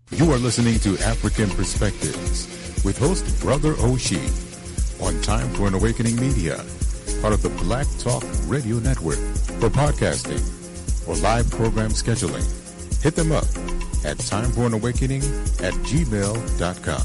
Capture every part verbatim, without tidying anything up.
You are listening to African Perspectives with host Brother Oshi on Time for an Awakening Media, part of the Black Talk Radio Network. For podcasting or live program scheduling, hit them up at timeforanawakening at gmail dot com.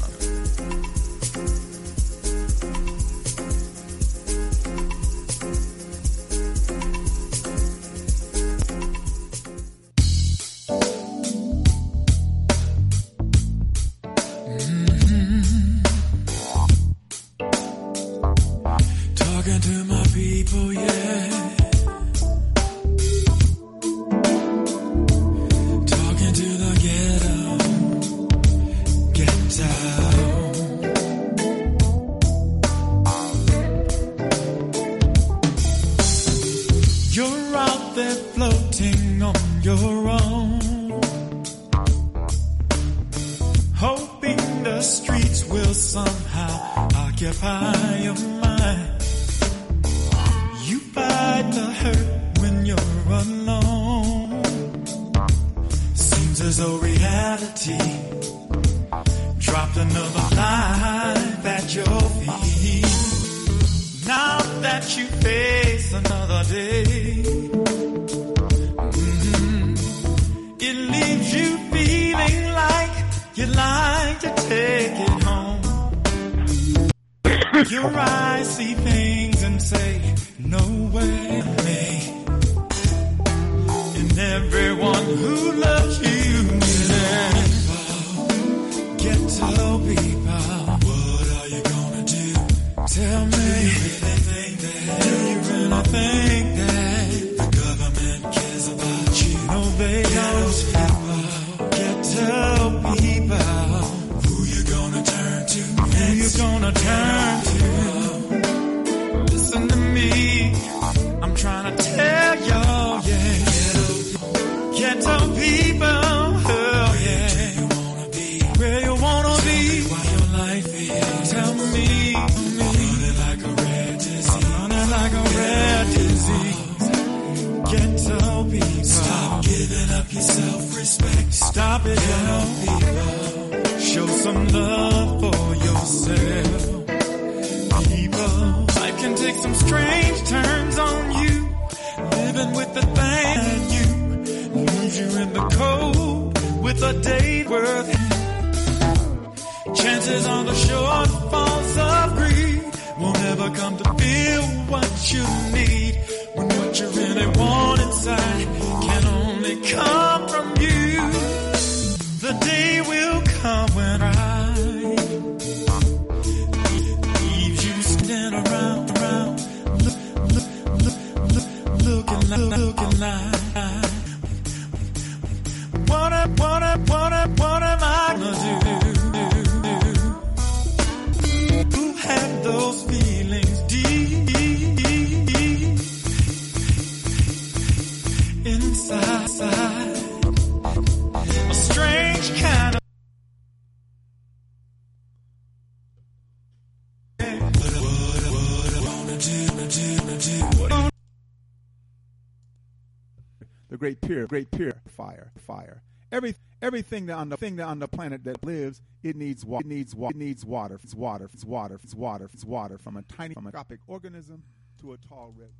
Great peer, great peer, fire, fire. Every everything that on the thing that on the planet that lives, it needs water. It needs water. It needs water. It's water. It's water. It's water. It's water. From a tiny, from a tropic organism to a tall red.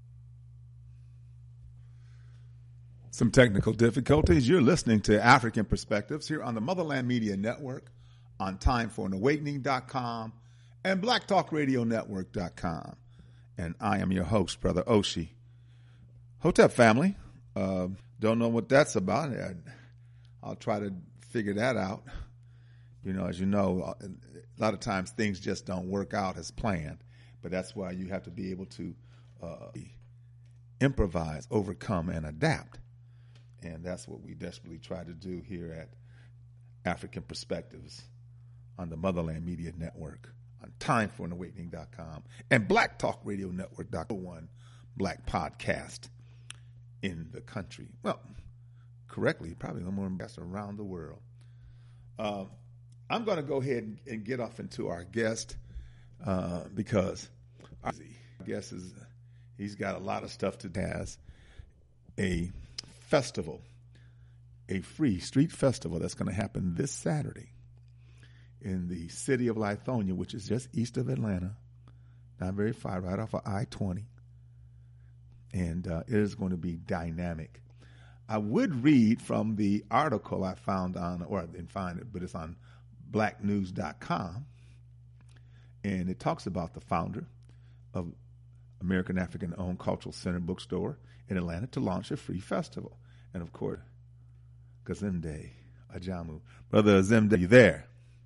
Some technical difficulties. You're listening to African Perspectives here on the Motherland Media Network, on time for an awakening dot com and black talk radio network dot com. And I am your host, Brother Oshi. Hotep family. Uh, don't know what that's about. I, I'll try to figure that out. You know, as you know, a lot of times things just don't work out as planned, but that's why you have to be able to uh, improvise, overcome, and adapt. And that's what we desperately try to do here at African Perspectives on the Motherland Media Network, on time for an awakening dot com and black talk radio network dot com, one black podcast in the country. Well, correctly, probably no more guests around the world. Uh, I'm going to go ahead and, and get off into our guest uh, because our guest is he's got a lot of stuff to do. Has a festival a free street festival that's going to happen this Saturday in the city of Lithonia, which is just east of Atlanta, not very far, right off of I twenty. And uh, it is going to be dynamic. I would read from the article I found on, or I didn't find it, but it's on black news dot com. And it talks about the founder of American African-owned Cultural Center Bookstore in Atlanta to launch a free festival. And, of course, Kazemde Ajamu. Brother Azemde, you there?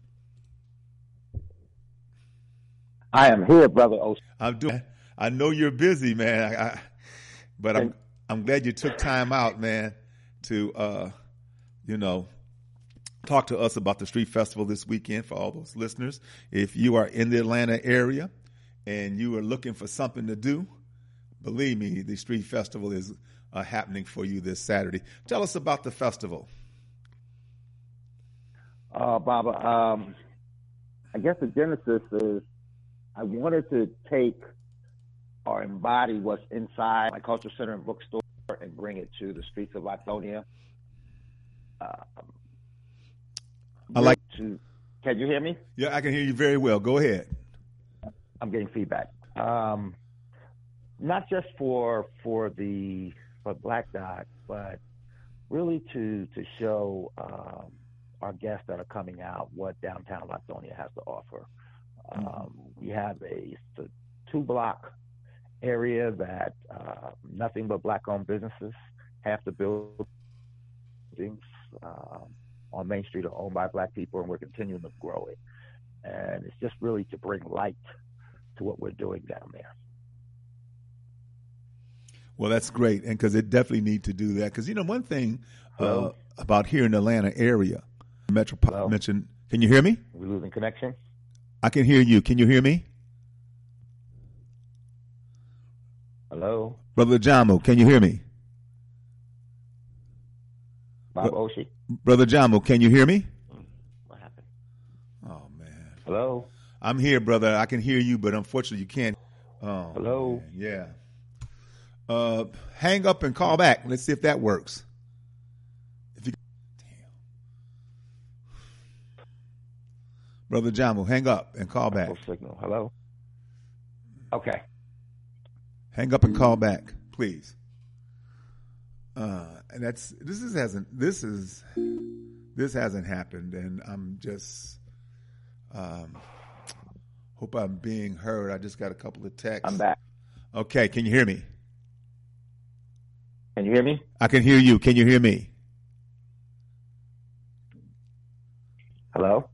I am here, Brother O. I'm doing. I know you're busy, man, I, I, but I'm I'm glad you took time out, man, to uh, you know, talk to us about the street festival this weekend for all those listeners. If you are in the Atlanta area and you are looking for something to do, believe me, the street festival is uh, happening for you this Saturday. Tell us about the festival. Uh, Baba, um, I guess the genesis is I wanted to take or embody what's inside my cultural center and bookstore and bring it to the streets of Lithonia. Um, I like. To, can you hear me? Yeah, I can hear you very well. Go ahead. I'm getting feedback. Um, not just for for the for Black Dot, but really to to show um, our guests that are coming out what downtown Lithonia has to offer. Um, we have a, a two-block area that uh, nothing but black-owned businesses. Half the buildings uh, on Main Street are owned by black people, and we're continuing to grow it. And it's just really to bring light to what we're doing down there. Well, that's great, and because it definitely need to do that. Because you know, one thing uh, about here in the Atlanta area, metropolitan. Mention. Can you hear me? Are we losing connection? I can hear you. Can you hear me? Hello? Brother Jamu, can you hear me? Bob Bro- Oshie? Brother Jamu, can you hear me? What happened? Oh, man. Hello? I'm here, brother. I can hear you, but unfortunately you can't. Oh, Hello? Man. Yeah. Uh, hang up and call back. Let's see if that works. If you, damn. Brother Jamu, hang up and call back. Signal. Hello? Okay. Hang up and call back, please. Uh, and that's this is hasn't this is this hasn't happened, and I'm just um, hope I'm being heard. I just got a couple of texts. I'm back. Okay, can you hear me? Can you hear me? I can hear you. Can you hear me? Hello?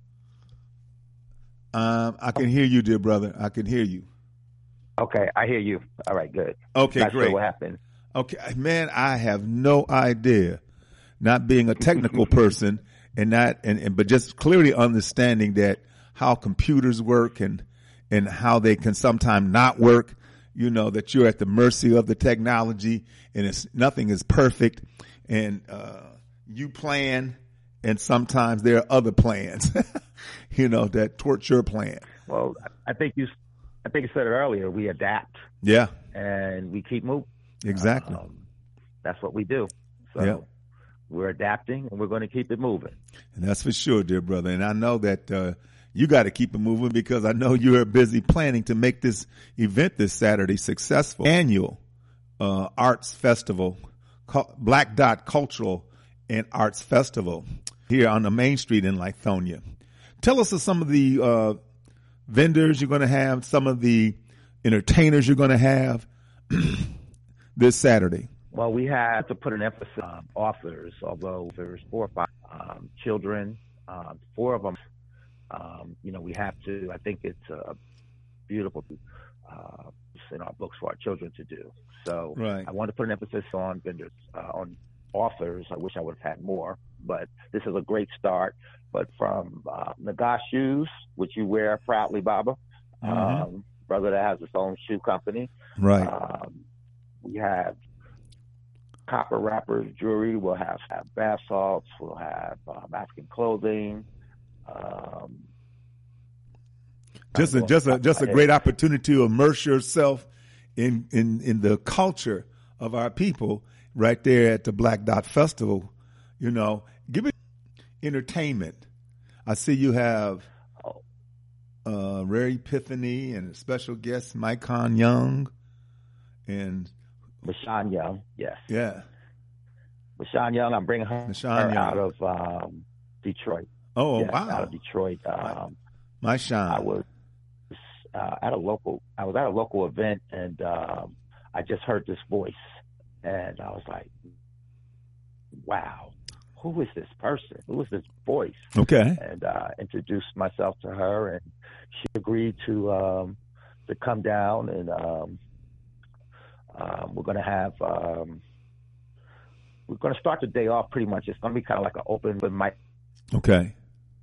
Um, I can hear you, dear brother. I can hear you. Okay, I hear you. All right, good. Okay, Not great. Sure what happened? Okay, man, I have no idea. Not being a technical person, and not and, and but just clearly understanding that how computers work and and how they can sometimes not work. You know that you're at the mercy of the technology, and it's nothing is perfect, and uh, you plan, and sometimes there are other plans, you know, that thwart your plan. Well, I think you, I think you said it earlier. We adapt, yeah, and we keep moving. Exactly. Um, that's what we do. So yeah. We're adapting, and we're going to keep it moving. And that's for sure, dear brother. And I know that uh, you got to keep it moving because I know you're busy planning to make this event this Saturday successful. Annual uh, Arts Festival, Black Dot Cultural and Arts Festival here on the Main Street in Lithonia. Tell us of some of the uh, vendors you're going to have, some of the entertainers you're going to have this Saturday. Well, we have to put an emphasis on authors, although there's four or five um, children, um, four of them. Um, you know, we have to, I think it's a beautiful uh, in our books for our children to do. So right. I want to put an emphasis on vendors, uh, on authors. I wish I would have had more, but this is a great start. But from uh, Nagash Shoes, which you wear proudly, Baba, mm-hmm. um, brother that has his own shoe company. Right. Um, we have Copper Wrappers Jewelry. We'll have, have bath salts. We'll have um, African clothing. Um, just a, just a just a great opportunity to immerse yourself in, in in the culture of our people right there at the Black Dot Festival. You know, give it entertainment. I see you have uh, Rare Epiphany and a special guest, Mycon Young, and Michonne Young. Yes. Yeah. Michonne Young. I'm bringing her, her out of um, Detroit. Oh, yes, wow. Out of Detroit. Um, My Sean. I was uh, at a local. I was at a local event, and um, I just heard this voice, and I was like, "Wow, who is this person? Who is this voice?" Okay. And uh, introduced myself to her, and she agreed to um, to come down, and um, um, we're going to have. Um, we're going to start the day off pretty much. It's going to be kind of like an open with mic. Okay.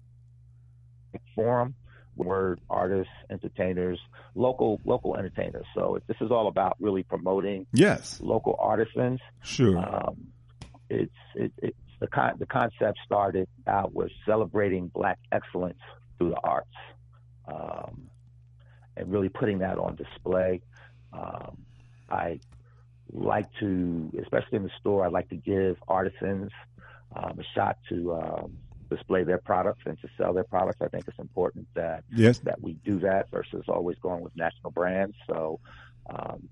Forum where artists, entertainers, local local entertainers. So this is all about really promoting yes local artisans. Sure. Um, it's it, it's the con- the concept started out with celebrating Black excellence through the arts, um, and really putting that on display. Um, I like to, especially in the store, I like to give artisans um, a shot to. Um, display their products and to sell their products. I think it's important that yes. that we do that versus always going with national brands. So um,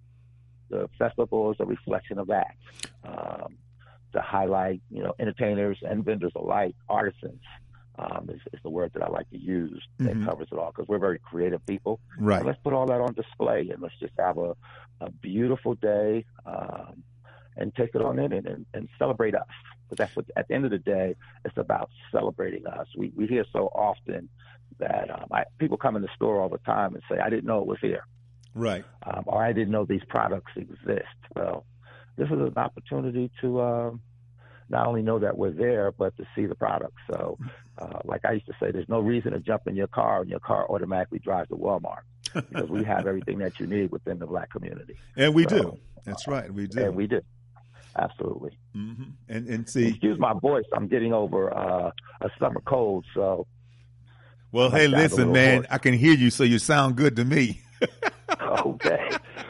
the festival is a reflection of that, um, to highlight, you know, entertainers and vendors alike, artisans um, is, is the word that I like to use. That Mm-hmm. covers it all because we're very creative people. Right. And let's put all that on display and let's just have a, a beautiful day um, and take it on in and, and, and celebrate us. But that's what, at the end of the day, it's about celebrating us. We we hear so often that um, I, people come in the store all the time and say, I didn't know it was here. Right. Um, or I didn't know these products exist. Well, this is an opportunity to um, not only know that we're there, but to see the product. So, uh, like I used to say, there's no reason to jump in your car and your car automatically drives to Walmart because we have everything that you need within the Black community. And we so, do. That's right. We do. And we do. Absolutely. Mm-hmm. And and see, excuse my voice. I'm getting over uh, a summer cold, so. Well, hey, listen, man. Hoarse. I can hear you, so you sound good to me. Okay.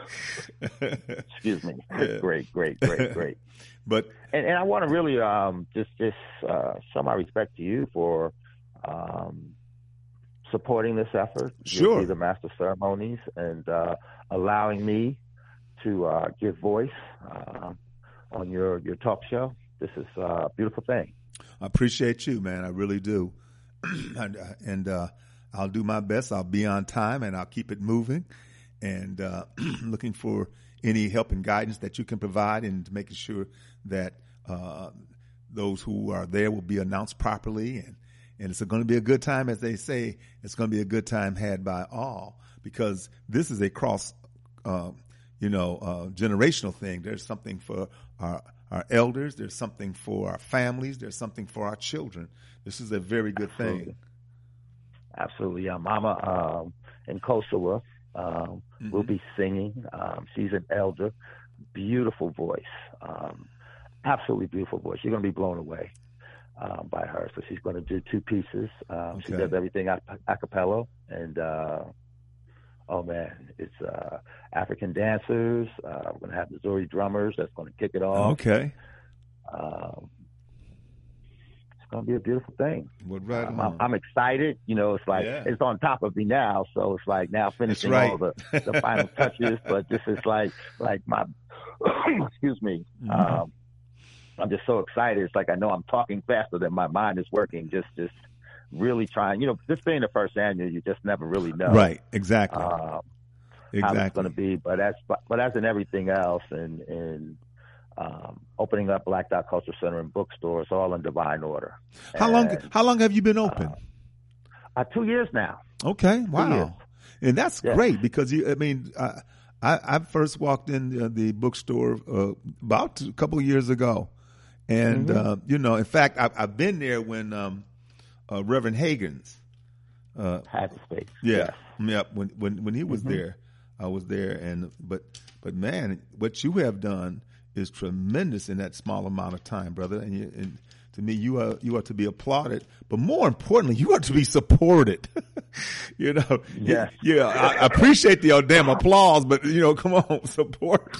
Excuse me. Yeah. Great, great, great, great. But and, and I want to really um, just just uh, show my respect to you for um, supporting this effort. Sure. You the master ceremonies and uh, allowing me to uh, give voice. Uh, on your, your talk show. This is a beautiful thing. I appreciate you, man. I really do. and and uh, I'll do my best. I'll be on time, and I'll keep it moving. And uh, looking for any help and guidance that you can provide and making sure that uh, those who are there will be announced properly. And, and it's going to be a good time, as they say. It's going to be a good time had by all because this is a cross uh, you know, uh, generational thing. There's something for our, our elders. There's something for our families. There's something for our children. This is a very good Absolutely. thing. Absolutely. Yeah, Mama um, in Kosovo um, mm-hmm. will be singing. Um, she's an elder. Beautiful voice. Um, absolutely beautiful voice. You're going to be blown away um, by her. So she's going to do two pieces. Um, okay. She does everything a, a cappella. And, uh, oh, man, it's uh, African dancers. Uh, we're going to have the Missouri drummers. That's going to kick it off. Okay. Um, it's going to be a beautiful thing. Well, right um, I'm, I'm excited. You know, it's like yeah. it's on top of me now. So it's like now finishing right. all the, the final touches. But this is like like my, excuse me. Mm-hmm. Um, I'm just so excited. It's like I know I'm talking faster than my mind is working. Just just really trying. You know, this being the first annual, you just never really know. Right. Exactly. Um, exactly. How it's going to be, but as but as in everything else, and and um, opening up Black Dot Culture Center and bookstores, all in divine order. How and, long? How long have you been open? Uh, uh, two years now. Okay, wow, and that's yeah. great because you. I mean, I I, I first walked in the, the bookstore uh, about a couple of years ago, and mm-hmm. uh, you know, in fact, I, I've been there when um, uh, Reverend Hagen's uh, had the space. Yeah, yes. yeah. When when when he was mm-hmm. there. I was there, and but but man, what you have done is tremendous in that small amount of time, brother. And, you, and to me, you are you are to be applauded, but more importantly, you are to be supported. You know, yes. yeah, I appreciate the damn applause, but you know, come on, support.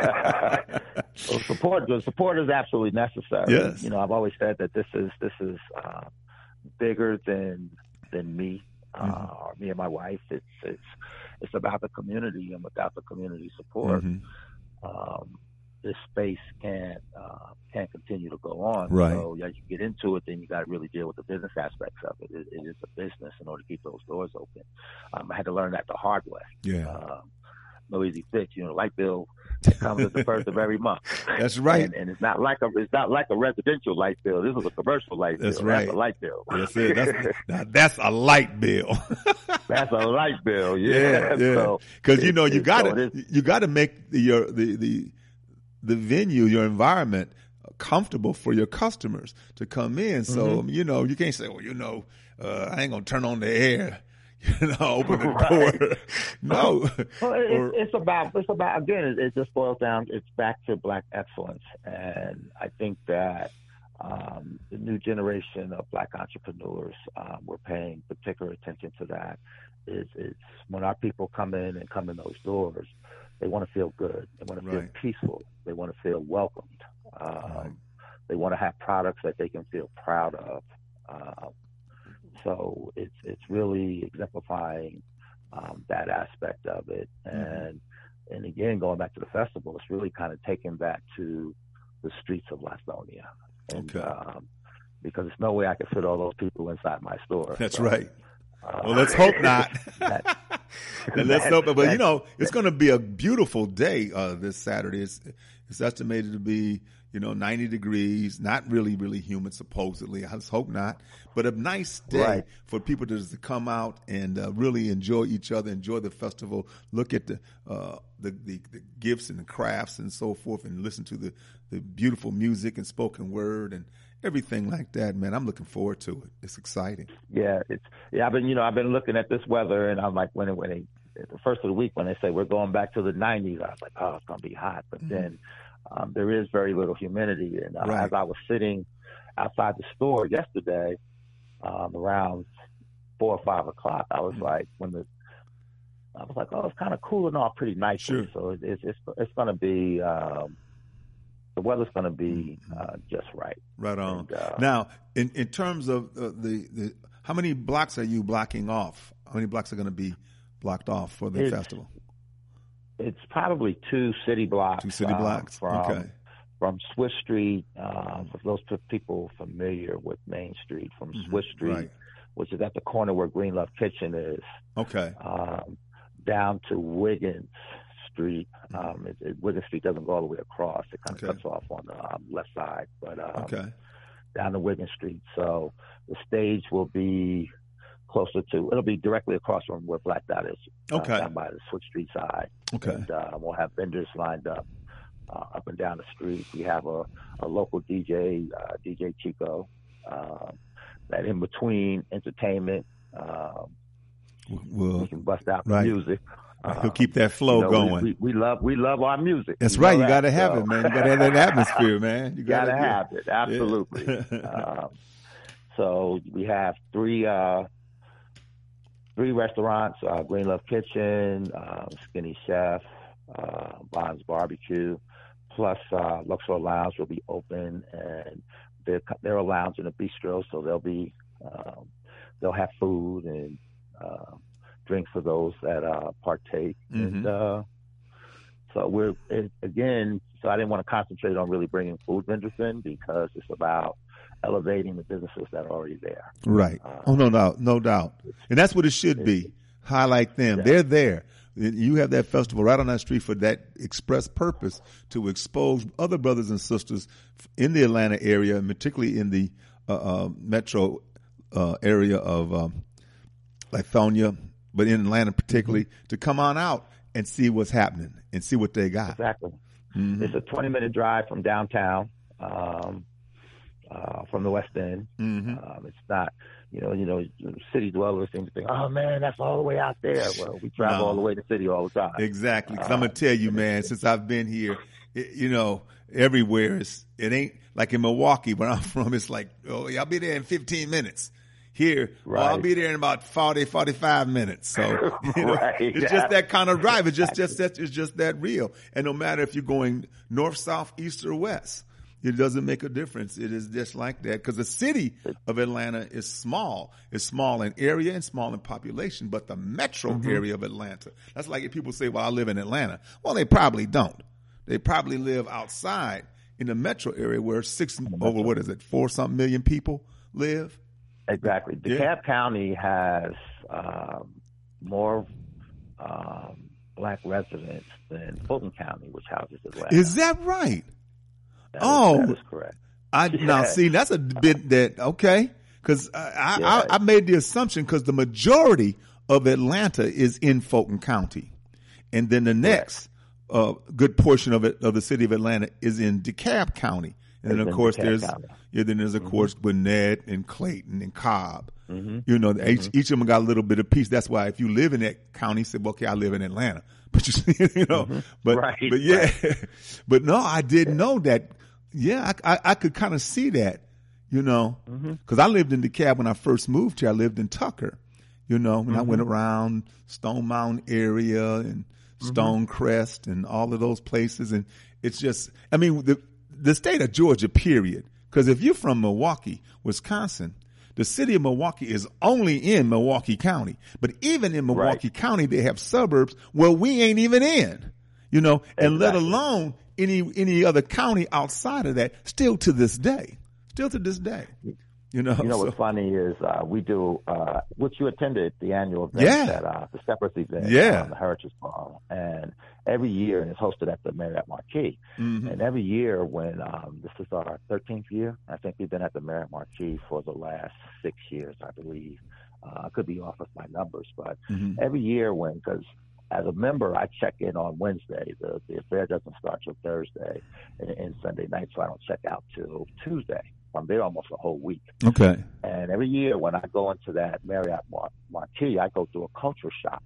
Well, support, the support is absolutely necessary. Yes. You know, I've always said that this is this is uh, bigger than than me uh, mm-hmm. or me and my wife. It's it's it's about the community, and without the community support, mm-hmm. um, this space can't uh, can't continue to go on. Right. So as you get into it, then you got to really deal with the business aspects of it. It, it is a business in order to keep those doors open. Um, I had to learn that the hard way. Yeah. Um, no easy fix. You know, light bill comes at the first of every month. That's right. And, and it's not like a it's not like a residential light bill. This is a commercial light that's bill. Right. That's a light bill. That's it. That's, now that's a light bill. That's a light bill. Yeah. Yeah. Yeah. Because so you know you got to so you got to make the, your the the the venue, your environment comfortable for your customers to come in. So, mm-hmm. you know, you can't say, well, you know, uh, I ain't going to turn on the air, you know, open the right. door. No. Well, it, or, it's about, it's about, again, it, it just boils down, it's back to Black excellence. And I think that um, the new generation of Black entrepreneurs, um, we're paying particular attention to that. Is it's when our people come in and come in those doors, they want to feel good. They want to feel right. peaceful. They want to feel welcomed. Um, right. They want to have products that they can feel proud of. Um, so it's it's really exemplifying um, that aspect of it. And mm-hmm. and again, going back to the festival, it's really kind of taking back to the streets of Lastonia. And, okay. um, because there's no way I can fit all those people inside my store. That's so, right. Uh, well, let's hope not. that, and let's hope, but you know, it's going to be a beautiful day uh, this Saturday. It's, it's estimated to be, you know, ninety degrees, not really, really humid, supposedly. I just hope not, but a nice day right. for people to just come out and uh, really enjoy each other, enjoy the festival, look at the, uh, the, the, the gifts and the crafts and so forth, and listen to the, the beautiful music and spoken word and everything like that, man. I'm looking forward to it. It's exciting. Yeah, it's yeah. I've been, you know, I've been looking at this weather, and I'm like, when it, when they, the first of the week when they say we're going back to the nineties, I was like, oh, it's gonna be hot. But mm-hmm. then um, there is very little humidity, and uh, right. as I was sitting outside the store yesterday, um, around four or five o'clock, I was mm-hmm. like, when the I was like, oh, it's kind of cooling off pretty nicely. Sure. So it, it's it's it's gonna be. Um, The weather's going to be uh, just right. Right on. And, uh, now, in, in terms of uh, the, the, how many blocks are you blocking off? How many blocks are going to be blocked off for the it's, festival? It's probably two city blocks. Two city blocks. Um, from, okay. From Swiss Street, uh, for those people familiar with Main Street, from mm-hmm. Swiss Street, right. which is at the corner where Green Love Kitchen is. Okay. Um, down to Wiggins Street. Um, it, it, Wiggins Street doesn't go all the way across. It kind of okay. cuts off on the um, left side, but um, okay. down to Wiggins Street. So the stage will be closer to. It'll be directly across from where Black Dot is. Okay. Uh, down by the Swiss Street side. Okay. And uh, we'll have vendors lined up uh, up and down the street. We have a, a local D J, uh, D J Chico, uh, that in between entertainment, um, well, we can bust out right. the music. He'll keep that flow you know, going. We, we, we love we love our music. That's you right. You that, got to have so. it, man. You got to have that atmosphere, man. You got to gotta have it. Absolutely. Yeah. um, so we have three uh, three restaurants: uh, Green Love Kitchen, uh, Skinny Chef, uh, Bond's Barbecue, plus uh, Luxor Lounge will be open, and they're they're a lounge and a bistro, so they'll be um, they'll have food and. Uh, drinks for those that uh, partake. Mm-hmm. And uh, so we're, it, again, so I didn't want to concentrate on really bringing food vendors in because it's about elevating the businesses that are already there. Right. Uh, oh, no doubt. No doubt. And that's what it should be. Highlight them. Yeah. They're there. You have that festival right on that street for that express purpose to expose other brothers and sisters in the Atlanta area, and particularly in the uh, uh, metro uh, area of um, Lithonia, but in Atlanta particularly, mm-hmm. to come on out and see what's happening and see what they got. Exactly. Mm-hmm. It's a twenty-minute drive from downtown, um, uh, from the West End. Mm-hmm. Um, it's not, you know, you know, city dwellers seem to think, oh, man, that's all the way out there. Well, we travel no. all the way to the city all the time. Exactly. Because uh, I'm going to tell you, man, since I've been here, it, you know, everywhere, is, it ain't like in Milwaukee where I'm from, it's like, oh, y'all be there in fifteen minutes. Here, Right. oh, I'll be there in about forty, forty-five minutes. So you know, Right. it's just that kind of drive. It's just, just that, it's just that real. And no matter if you're going north, south, east, or west, it doesn't make a difference. It is just like that because the city of Atlanta is small. It's small in area and small in population, but the metro Mm-hmm. area of Atlanta, that's like if people say, well, I live in Atlanta. Well, they probably don't. They probably live outside in the metro area where six over, what is it, four something million people live? Exactly. DeKalb Yeah. County has um, more um, black residents than Fulton County, which houses Atlanta. Is that right? That is- Oh. that is correct. I now Yeah. see that's a bit that okay because I, I, Yeah. I I made the assumption because the majority of Atlanta is in Fulton County, and then the next uh, good portion of it of the city of Atlanta is in DeKalb County, and then Is of in course DeKalb there's County. yeah then there's of course Gwinnett and Clayton and Cobb. Mm-hmm. You know, each, each of them got a little bit of piece. That's why if you live in that county, say, well, okay, I live in Atlanta, but you, you know, but Right, but yeah, right. but no, I didn't know that. Yeah, I, I, I could kind of see that, you know, because I lived in DeKalb when I first moved here. I lived in Tucker, you know, when I went around Stone Mountain area and Stonecrest and all of those places. And it's just, I mean, the, the state of Georgia, period. Because if you're from Milwaukee, Wisconsin, the city of Milwaukee is only in Milwaukee County. But even in Milwaukee County, they have suburbs where we ain't even in, you know, and let Exactly. alone any any other county outside of that, still to this day. Still to this day. You know, You know so- what's funny is uh, we do, uh, which you attended the annual event, Yeah. at, uh, the Steppers event, Yeah. um, the Heritage Ball, and every year, and it's hosted at the Marriott Marquis. Mhm. And every year, when um, this is our thirteenth year, I think we've been at the Marriott Marquis for the last six years, I believe. Uh, I could be off with my numbers, but Mhm. every year, when because as a member, I check in on Wednesday. The the affair doesn't start till Thursday and, and Sunday night, so I don't check out till Tuesday. I'm there almost a whole week. Okay. And every year when I go into that Marriott Mar- Marquis, I go through a culture shock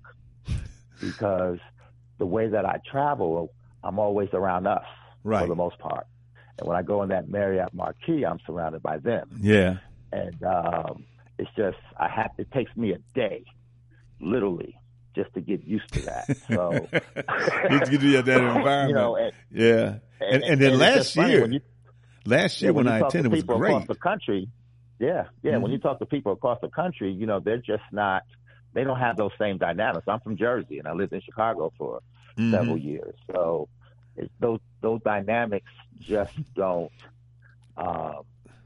because the way that I travel, I'm always around us Right. for the most part. And when I go in that Marriott Marquis, I'm surrounded by them. Yeah. And um, it's just, I have, it takes me a day, literally, just to get used to that. So, You get to that environment. you know, and, yeah. And, and, then it's last just funny year, when you, last yeah, year when, you I talk to attended was people great. across the country, yeah, yeah. When Mhm. you talk to people across the country, you know, they're just not. They don't have those same dynamics. I'm from Jersey, and I lived in Chicago for Mhm. several years, so it's, those those dynamics just don't um,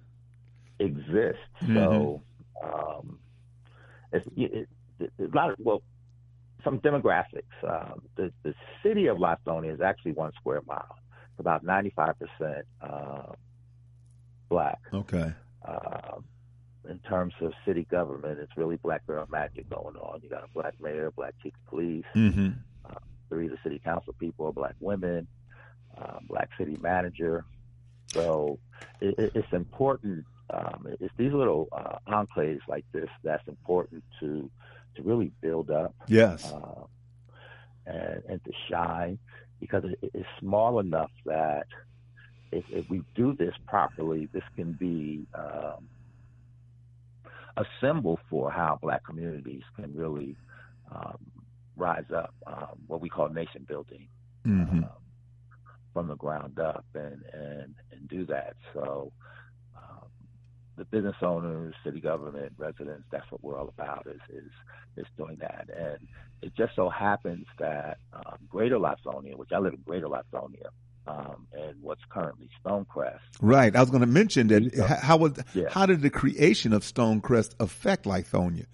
exist. So um, it's, it, it, it's a lot of well, some demographics. Um, the the city of Lithonia is actually one square mile. It's about ninety-five percent uh, black. Okay. Uh, in terms of city government, it's really black girl magic going on. You got a black mayor, black chief of police, Mm-hmm. three of the city council people are black women, uh, black city manager. So it, it, it's important. Um, it's these little uh, enclaves like this that's important to to really build up Yes. uh, and, and to shine, because it, it's small enough that if, if we do this properly, this can be um, a symbol for how black communities can really um, rise up, um, what we call nation building, Mm-hmm. um, from the ground up, and, and, and do that. So um, the business owners, city government, residents, that's what we're all about, is, is, is doing that. And it just so happens that um, Greater Lithonia, which I live in Greater Lithonia, um, and what's currently Stonecrest. Right. I was going to mention that. Yeah. How, how was Yeah. how did the creation of Stonecrest affect Lithonia?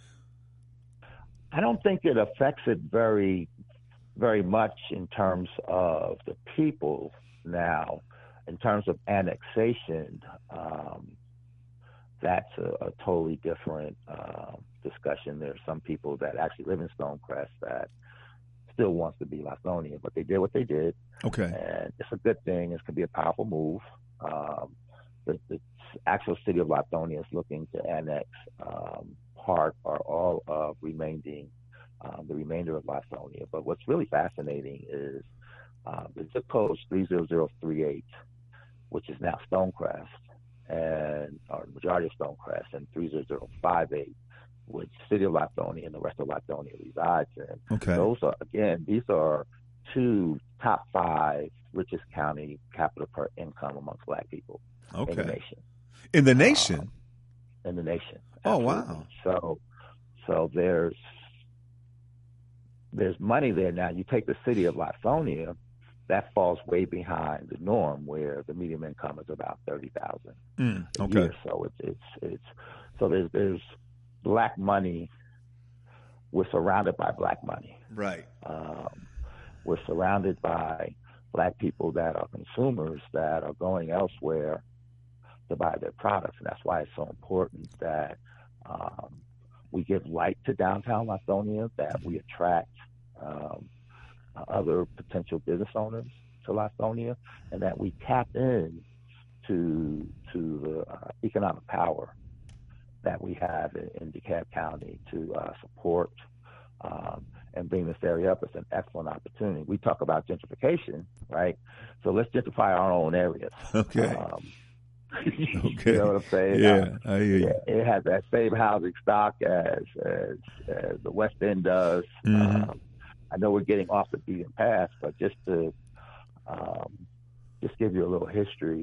I don't think it affects it very, very much in terms of the people now. In terms of annexation, um, that's a, a totally different uh, discussion. There are some people that actually live in Stonecrest that still wants to be Lithonia, but they did what they did, Okay. and it's a good thing. It can be a powerful move. Um, the, the actual city of Lithonia is looking to annex um, part or all of remaining um, the remainder of Lithonia. But what's really fascinating is uh, the zip code is three zero zero three eight, which is now Stonecrest, and or the majority of Stonecrest, and three zero zero five eight, which City of Lithonia and the rest of Lithonia resides in. Okay. Those are, again, these are two top five richest county capita per income amongst Black people Okay. in the nation. In the nation? Um, in the nation. Oh, Absolutely. wow. So, so there's there's money there now. You take the city of Lithonia, that falls way behind the norm, where the median income is about thirty thousand Mm, a okay. year. So it's it's it's so there's there's Black money. We're surrounded by Black money. Right. Um, we're surrounded by Black people that are consumers that are going elsewhere to buy their products, and that's why it's so important that um, we give light to downtown Lithonia, that we attract um, other potential business owners to Lithonia, and that we tap in to to the uh, economic power that we have in, in DeKalb County to uh, support um, and bring this area up. It's an excellent opportunity. We talk about gentrification, right? So let's gentrify our own areas. Okay. Um, Okay. You know what I'm saying? Yeah, Um, I hear you. yeah, it has that same housing stock as as, as the West End does. Mhm. Um, I know we're getting off the beaten path, but just to um, just give you a little history,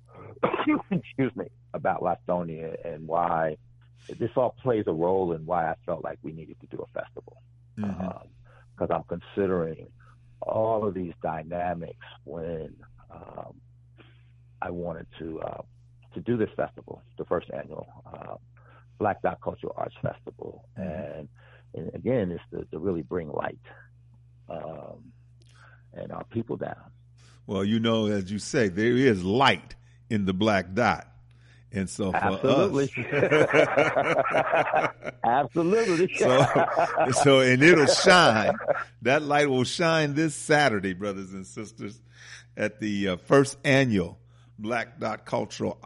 excuse me, about Lithonia and why this all plays a role in why I felt like we needed to do a festival. Because Mhm. um, I'm considering all of these dynamics when um, I wanted to uh, to do this festival, the first annual uh, Black Dot Cultural Arts Festival, Mhm. and, and again, it's to, to really bring light um, and our people down. Well, you know, as you say, there is light in the Black Dot. And so for Absolutely. us, Absolutely. so, so, and it'll shine. That light will shine this Saturday, brothers and sisters, at the uh, first annual Black Dot Cultural,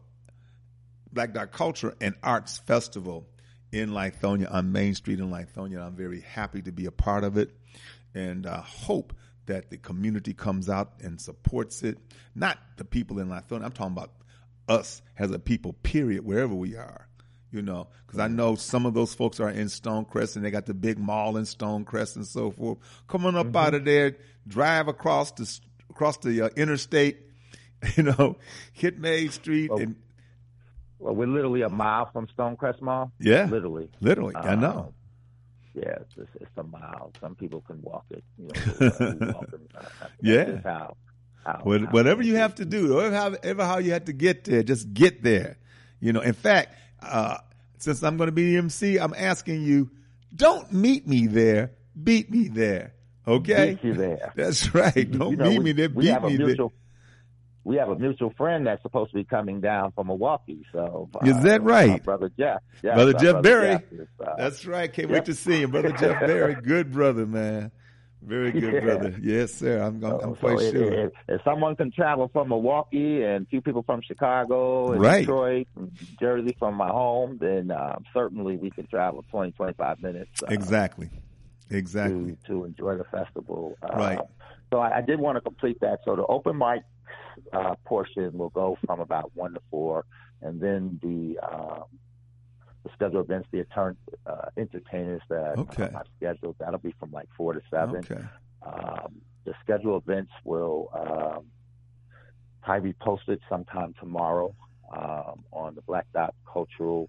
Black Dot Culture and Arts Festival in Lithonia on Main Street in Lithonia. I'm very happy to be a part of it, and uh, hope that the community comes out and supports it. Not the people in Lithonia. I'm talking about us as a people, period, wherever we are, you know, because I know some of those folks are in Stonecrest and they got the big mall in Stonecrest and so forth. Come on up Mm-hmm. out of there, drive across the across the uh, interstate, you know, hit Main Street, Well, and Well, we're literally a mile from Stonecrest Mall. yeah, Literally. literally, I know. Um, yeah, it's, it's, it's a mile. Some people can walk it. You know, we walk it. Uh, that's Yeah. just how, how, What- how Whatever you it have is. to do, or however how you have to get there, just get there. You know, in fact, uh, since I'm going to be the M C, I'm asking you, don't meet me there, beat me there. Okay? Beat you there. That's right. Don't You know, meet we, me there, we beat have a me there. mutual, We have a mutual friend that's supposed to be coming down from Milwaukee. So uh, Is that right? our brother Jeff. Yes, Brother our Jeff Berry. Jeff is, uh, That's right. Can't Yep. wait to see him. Brother Jeff Berry, good brother, man. Very good Yeah. brother. Yes, sir. I'm, I'm, I'm so quite if, sure. if, if someone can travel from Milwaukee and a few people from Chicago and Right. Detroit and Jersey from my home, then uh, certainly we can travel twenty, twenty-five minutes. Uh, Exactly. Exactly. To, to enjoy the festival. Uh, Right. So I, I did want to complete that. So the open mic uh, portion will go from about one to four, and then the um, the scheduled events, the attorn- uh, entertainers that Okay. um, I've scheduled, that'll be from like four to seven. Okay. Um, the scheduled events will um, probably be posted sometime tomorrow um, on the Black Dot Cultural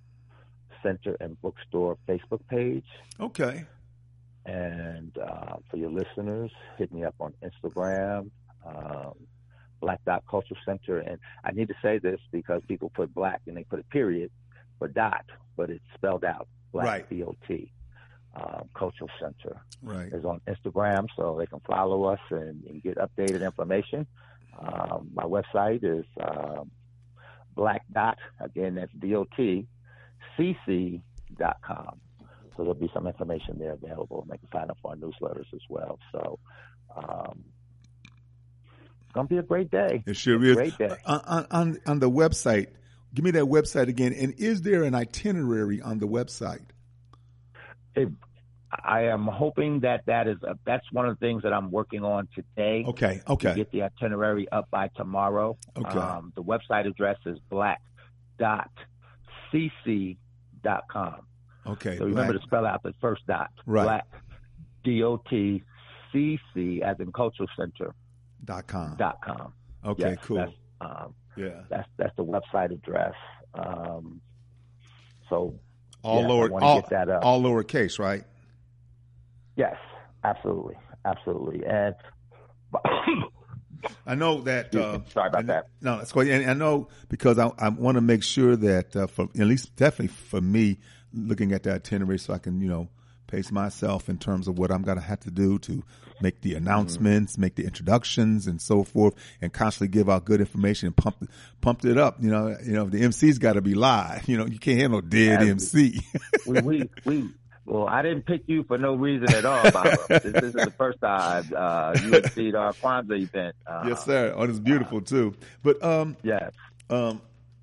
Center and Bookstore Facebook page. Okay. And uh, for your listeners, hit me up on Instagram, um, Black Dot Cultural Center. And I need to say this because people put black and they put a period for dot, but it's spelled out, Black Right. D O T. Um, Cultural Center Right. is on Instagram, so they can follow us and, and get updated information. Um, my website is um, Black Dot, again, that's D O T, C C dot com. So there'll be some information there available, and they can sign up for our newsletters as well. So um, it's going to be a great day. It sure It's is. a great day. Uh, On, on, on the website, give me that website again. And is there an itinerary on the website? It, I am hoping that that is a, that's one of the things that I'm working on Okay. today. To Okay. get the itinerary up by tomorrow. Okay. Um, the website address is black dot c c dot com. Okay. So remember black. to spell out the first dot. Right. Black, D O T C C, as in Cultural Center. Dot com. Dot com. Okay, yes, cool. That's, um, yeah. That's that's the website address. Um, so all yeah, lower, I wanna all, get that up. all lowercase, right? Yes, absolutely, absolutely. And I know that. Uh, Sorry about I, that. No, that's quite. And I know because I, I want to make sure that, uh, for at least definitely for me, looking at the itinerary, so I can, you know, pace myself in terms of what I'm going to have to do to make the announcements, mm-hmm. make the introductions, and so forth, and constantly give out good information and pump pump it up. You know, you know, the M C's got to be live. You know, you can't handle dead As M C. we, we we. Well, I didn't pick you for no reason at all, Baba. this, this is the first time uh, you exceed our Kwanzaa event. Uh, yes, sir. Oh, it's beautiful, uh, too. But, um, yes. Um,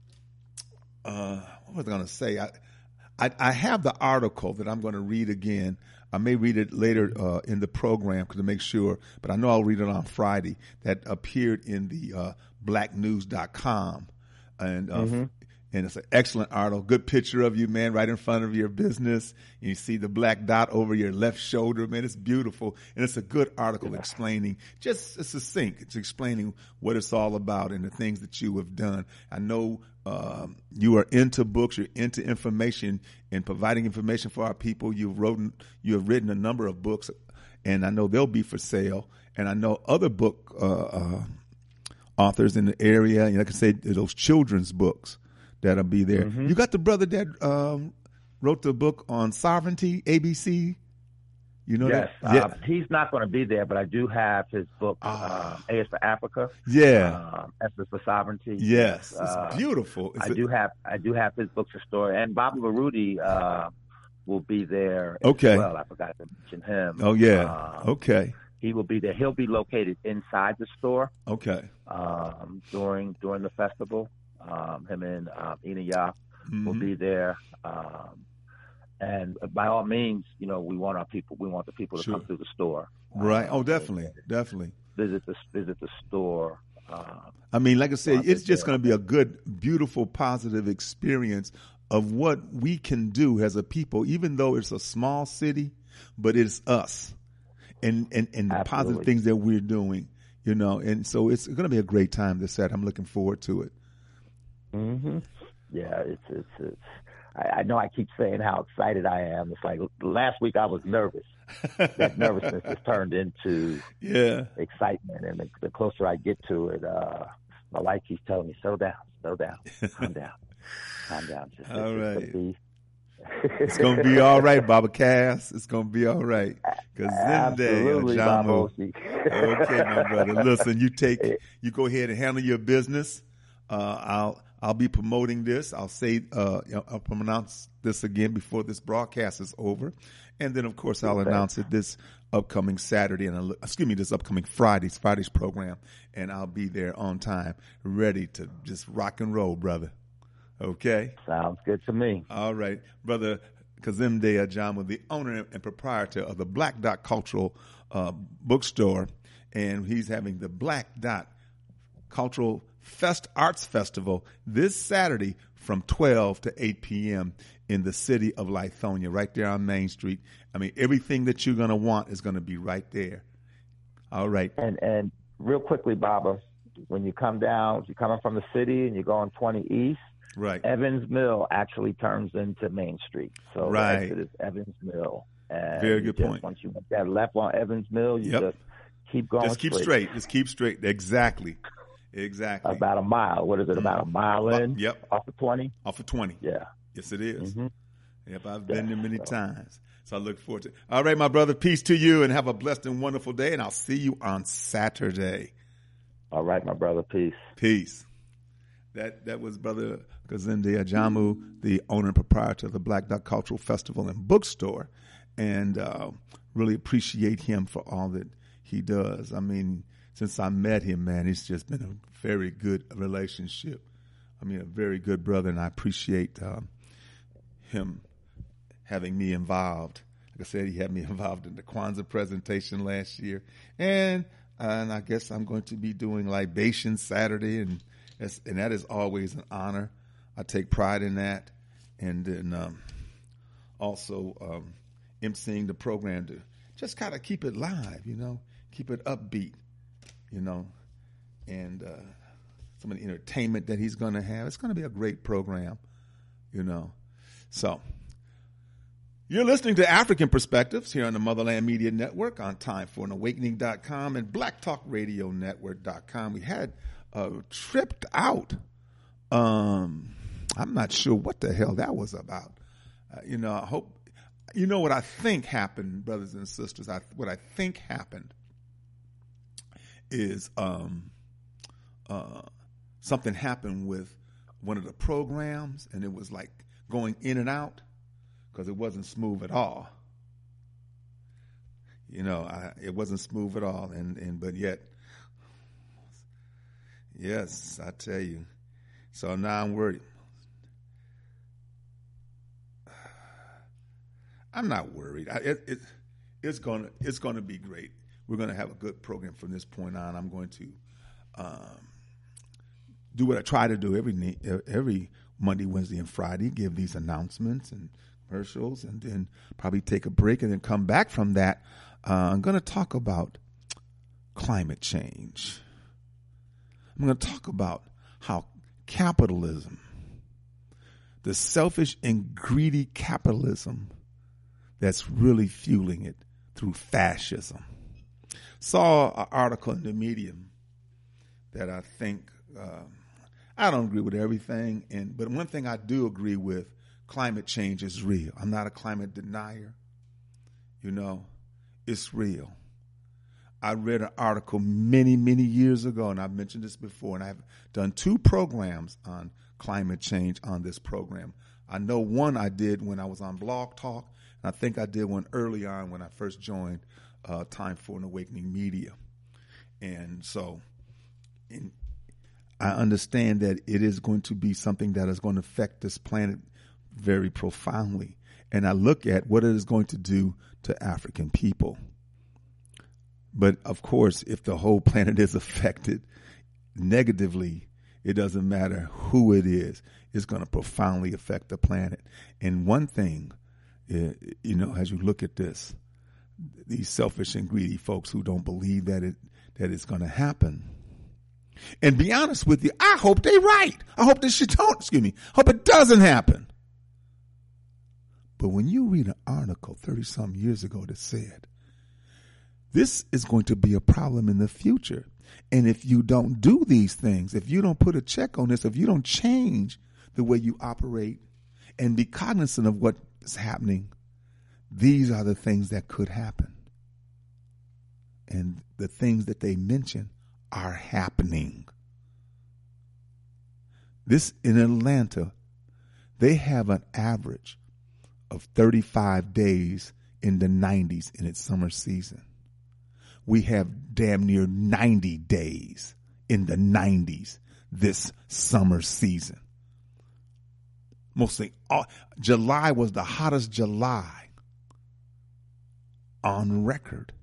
uh, what was I going to say? I, I, I have the article that I'm going to read again. I may read it later uh, in the program to make sure, but I know I'll read it on Friday. That appeared in the uh, black news dot com. And uh, mm-hmm. And it's an excellent article. Good picture of you, man, right in front of your business. And you see the black dot over your left shoulder, man. It's beautiful. And it's a good article yeah. explaining, just it's succinct. It's explaining what it's all about and the things that you have done. I know um, you are into books. You're into information and providing information for our people. You've written, you have written a number of books, and I know they'll be for sale. And I know other book uh, uh, authors in the area, you know, like I say, those children's books that'll be there. Mm-hmm. You got the brother that um, wrote the book on sovereignty, A B C. You know yes, that? Yeah. Uh, he's not going to be there, but I do have his book, uh, A is for Africa. Yeah. Uh, S is for sovereignty. Yes, uh, it's beautiful. It's I a- do have I do have his books for store, and Bobby Baruti uh, will be there. Okay. As well, I forgot to mention him. Oh yeah. Um, okay. He will be there. He'll be located inside the store. Okay. Um, during during the festival. Um, him and um, Inaya mm-hmm. will be there, um, and by all means, you know, we want our people. We want the people to sure. come through the store. Right. Um, oh, definitely, definitely. Visit the visit the store. Um, I mean, like I said, it's just going to be a good, beautiful, positive experience of what we can do as a people, even though it's a small city, but it's us, and and and the positive things that we're doing, you know. And so it's going to be a great time this Saturday. I'm looking forward to it. Mm-hmm. Yeah, it's it's. it's I, I know I keep saying how excited I am. It's like last week I was nervous. That nervousness has turned into yeah excitement, and the, the closer I get to it, uh, my wife keeps telling me, "Slow down, slow down, calm down, calm down." Just, all it's, right. It's, be... it's gonna be all right, Baba Cass. It's gonna be all right. Cause Absolutely, Baba. Okay, my brother. Listen, you take, you go ahead and handle your business. Uh, I'll. I'll be promoting this. I'll say, uh, I'll pronounce this again before this broadcast is over. And then, of course, I'll okay. announce it this upcoming Saturday and, excuse me, this upcoming Friday's, Friday's program. And I'll be there on time, ready to just rock and roll, brother. Okay? Sounds good to me. All right. Brother Kazemde Ajamu, the owner and proprietor of the Black Dot Cultural uh, Bookstore. And he's having the Black Dot Cultural Fest Arts Festival this Saturday from twelve to eight p.m. in the city of Lithonia, right there on Main Street. I mean, everything that you're going to want is going to be right there. All right. And and real quickly, Baba, when you come down, you're coming from the city and you're going twenty East, right? Evans Mill actually turns into Main Street. So right. the exit is Evans Mill. And very good just, point. Once you make that left on Evans Mill, you yep. just keep going Just keep straight. straight. Just keep straight. Exactly. Exactly. About a mile. What is it? About a mile in? Uh, yep. Off of twenty? Off of twenty. Yeah. Yes, it is. Mm-hmm. Yep, I've been yeah, there many so. times. So I look forward to it. All right, my brother, peace to you and have a blessed and wonderful day, and I'll see you on Saturday. All right, my brother, peace. Peace. That that was Brother Kazemde Ajamu, the owner and proprietor of the Black Dot Cultural Festival and Bookstore, and uh, really appreciate him for all that he does. I mean, since I met him, man, it's just been a very good relationship. I mean, a very good brother, and I appreciate um, him having me involved. Like I said, he had me involved in the Kwanzaa presentation last year, and and I guess I'm going to be doing Libation Saturday, and that's, and that is always an honor. I take pride in that. And then um, also um, emceeing the program to just kind of keep it live, you know, keep it upbeat, you know, and uh, some of the entertainment that he's going to have. It's going to be a great program, you know. So you're listening to African Perspectives here on the Motherland Media Network on time for an awakening dot com and black talk radio network dot com. We had uh, tripped out. Um, I'm not sure what the hell that was about. Uh, you know, I hope, you know what I think happened, brothers and sisters. I, what I think happened is um, uh, something happened with one of the programs, and it was like going in and out because it wasn't smooth at all. You know, I, it wasn't smooth at all, and, and but yet, yes, I tell you. So now I'm worried. I'm not worried. I, it, it, it's going to it's going to be great. We're going to have a good program from this point on. I'm going to um, do what I try to do every every Monday, Wednesday, and Friday, give these announcements and commercials, and then probably take a break and then come back from that. Uh, I'm going to talk about climate change. I'm going to talk about how capitalism, the selfish and greedy capitalism that's really fueling it through fascism. Saw an article in the Medium that I think, uh, I don't agree with everything, and but one thing I do agree with, climate change is real. I'm not a climate denier. You know, it's real. I read an article many, many years ago, and I've mentioned this before, and I've done two programs on climate change on this program. I know one I did when I was on Blog Talk, and I think I did one early on when I first joined uh, Time for an Awakening Media. And so in, I understand that it is going to be something that is going to affect this planet very profoundly. And I look at what it is going to do to African people. But, of course, if the whole planet is affected negatively, it doesn't matter who it is. It's going to profoundly affect the planet. And one thing, you know, as you look at this, these selfish and greedy folks who don't believe that it that it's going to happen. And be honest with you, I hope they're right. I hope this shit don't, excuse me, hope it doesn't happen. But when you read an article thirty-some years ago that said, this is going to be a problem in the future. And if you don't do these things, if you don't put a check on this, if you don't change the way you operate and be cognizant of what is happening, these are the things that could happen. And the things that they mention are happening. This in Atlanta, they have an average of thirty-five days in the nineties in its summer season. We have damn near ninety days in the nineties this summer season. Mostly, all, July was the hottest July on record.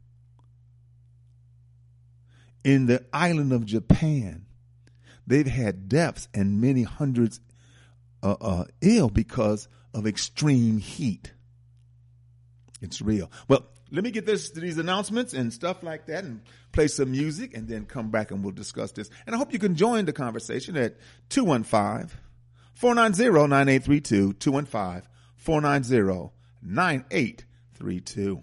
In the island of Japan, they've had deaths and many hundreds uh, uh, ill because of extreme heat. It's real. Well, let me get this to these announcements and stuff like that and play some music and then come back and we'll discuss this. And I hope you can join the conversation at two one five, four nine zero, nine eight three two, two one five, four nine zero, nine eight three two.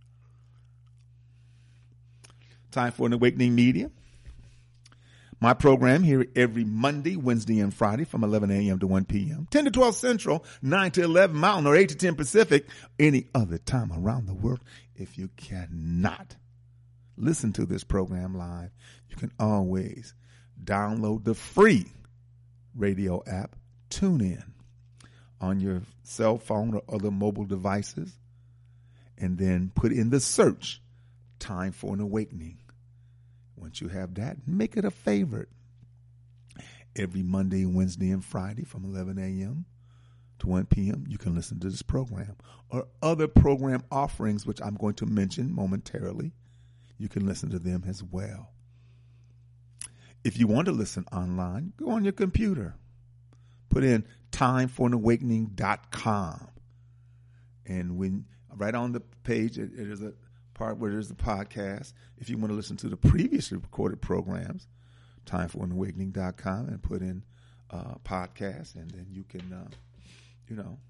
Time for an Awakening Media. My program here every Monday, Wednesday, and Friday from eleven a.m. to one p.m., ten to twelve Central, nine to eleven Mountain, or eight to ten Pacific, any other time around the world. If you cannot listen to this program live, you can always download the free radio app, TuneIn, on your cell phone or other mobile devices, and then put in the search, Time for an Awakening. Once you have that, make it a favorite. Every Monday, Wednesday, and Friday from eleven a.m. to one p.m., you can listen to this program. Or other program offerings, which I'm going to mention momentarily. You can listen to them as well. If you want to listen online, go on your computer. put in time for an awakening dot com. And when right on the page, it, it is a part where there's the podcast. If you want to listen to the previously recorded programs, time for an awakening dot com, and put in uh, podcast, and then you can, uh, you know,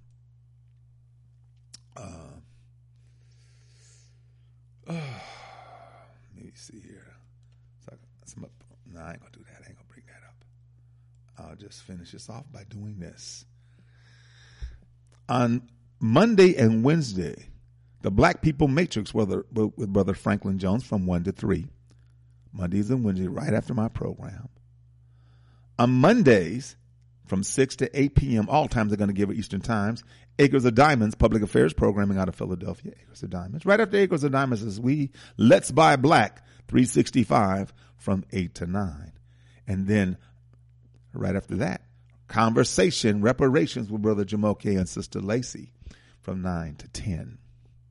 uh, uh, let me see here. So some, no, I ain't gonna do that. I ain't gonna bring that up. I'll just finish this off by doing this. On Monday and Wednesday, the Black People Matrix with, with Brother Franklin Jones from one to three. Mondays and Wednesdays, right after my program. On Mondays, from six to eight p.m., all times are going to give it Eastern Times, Acres of Diamonds, public affairs programming out of Philadelphia, Acres of Diamonds. Right after Acres of Diamonds is we, Let's Buy Black, three sixty-five from eight to nine. And then right after that, Conversation, Reparations with Brother Jamoke and Sister Lacey from nine to ten.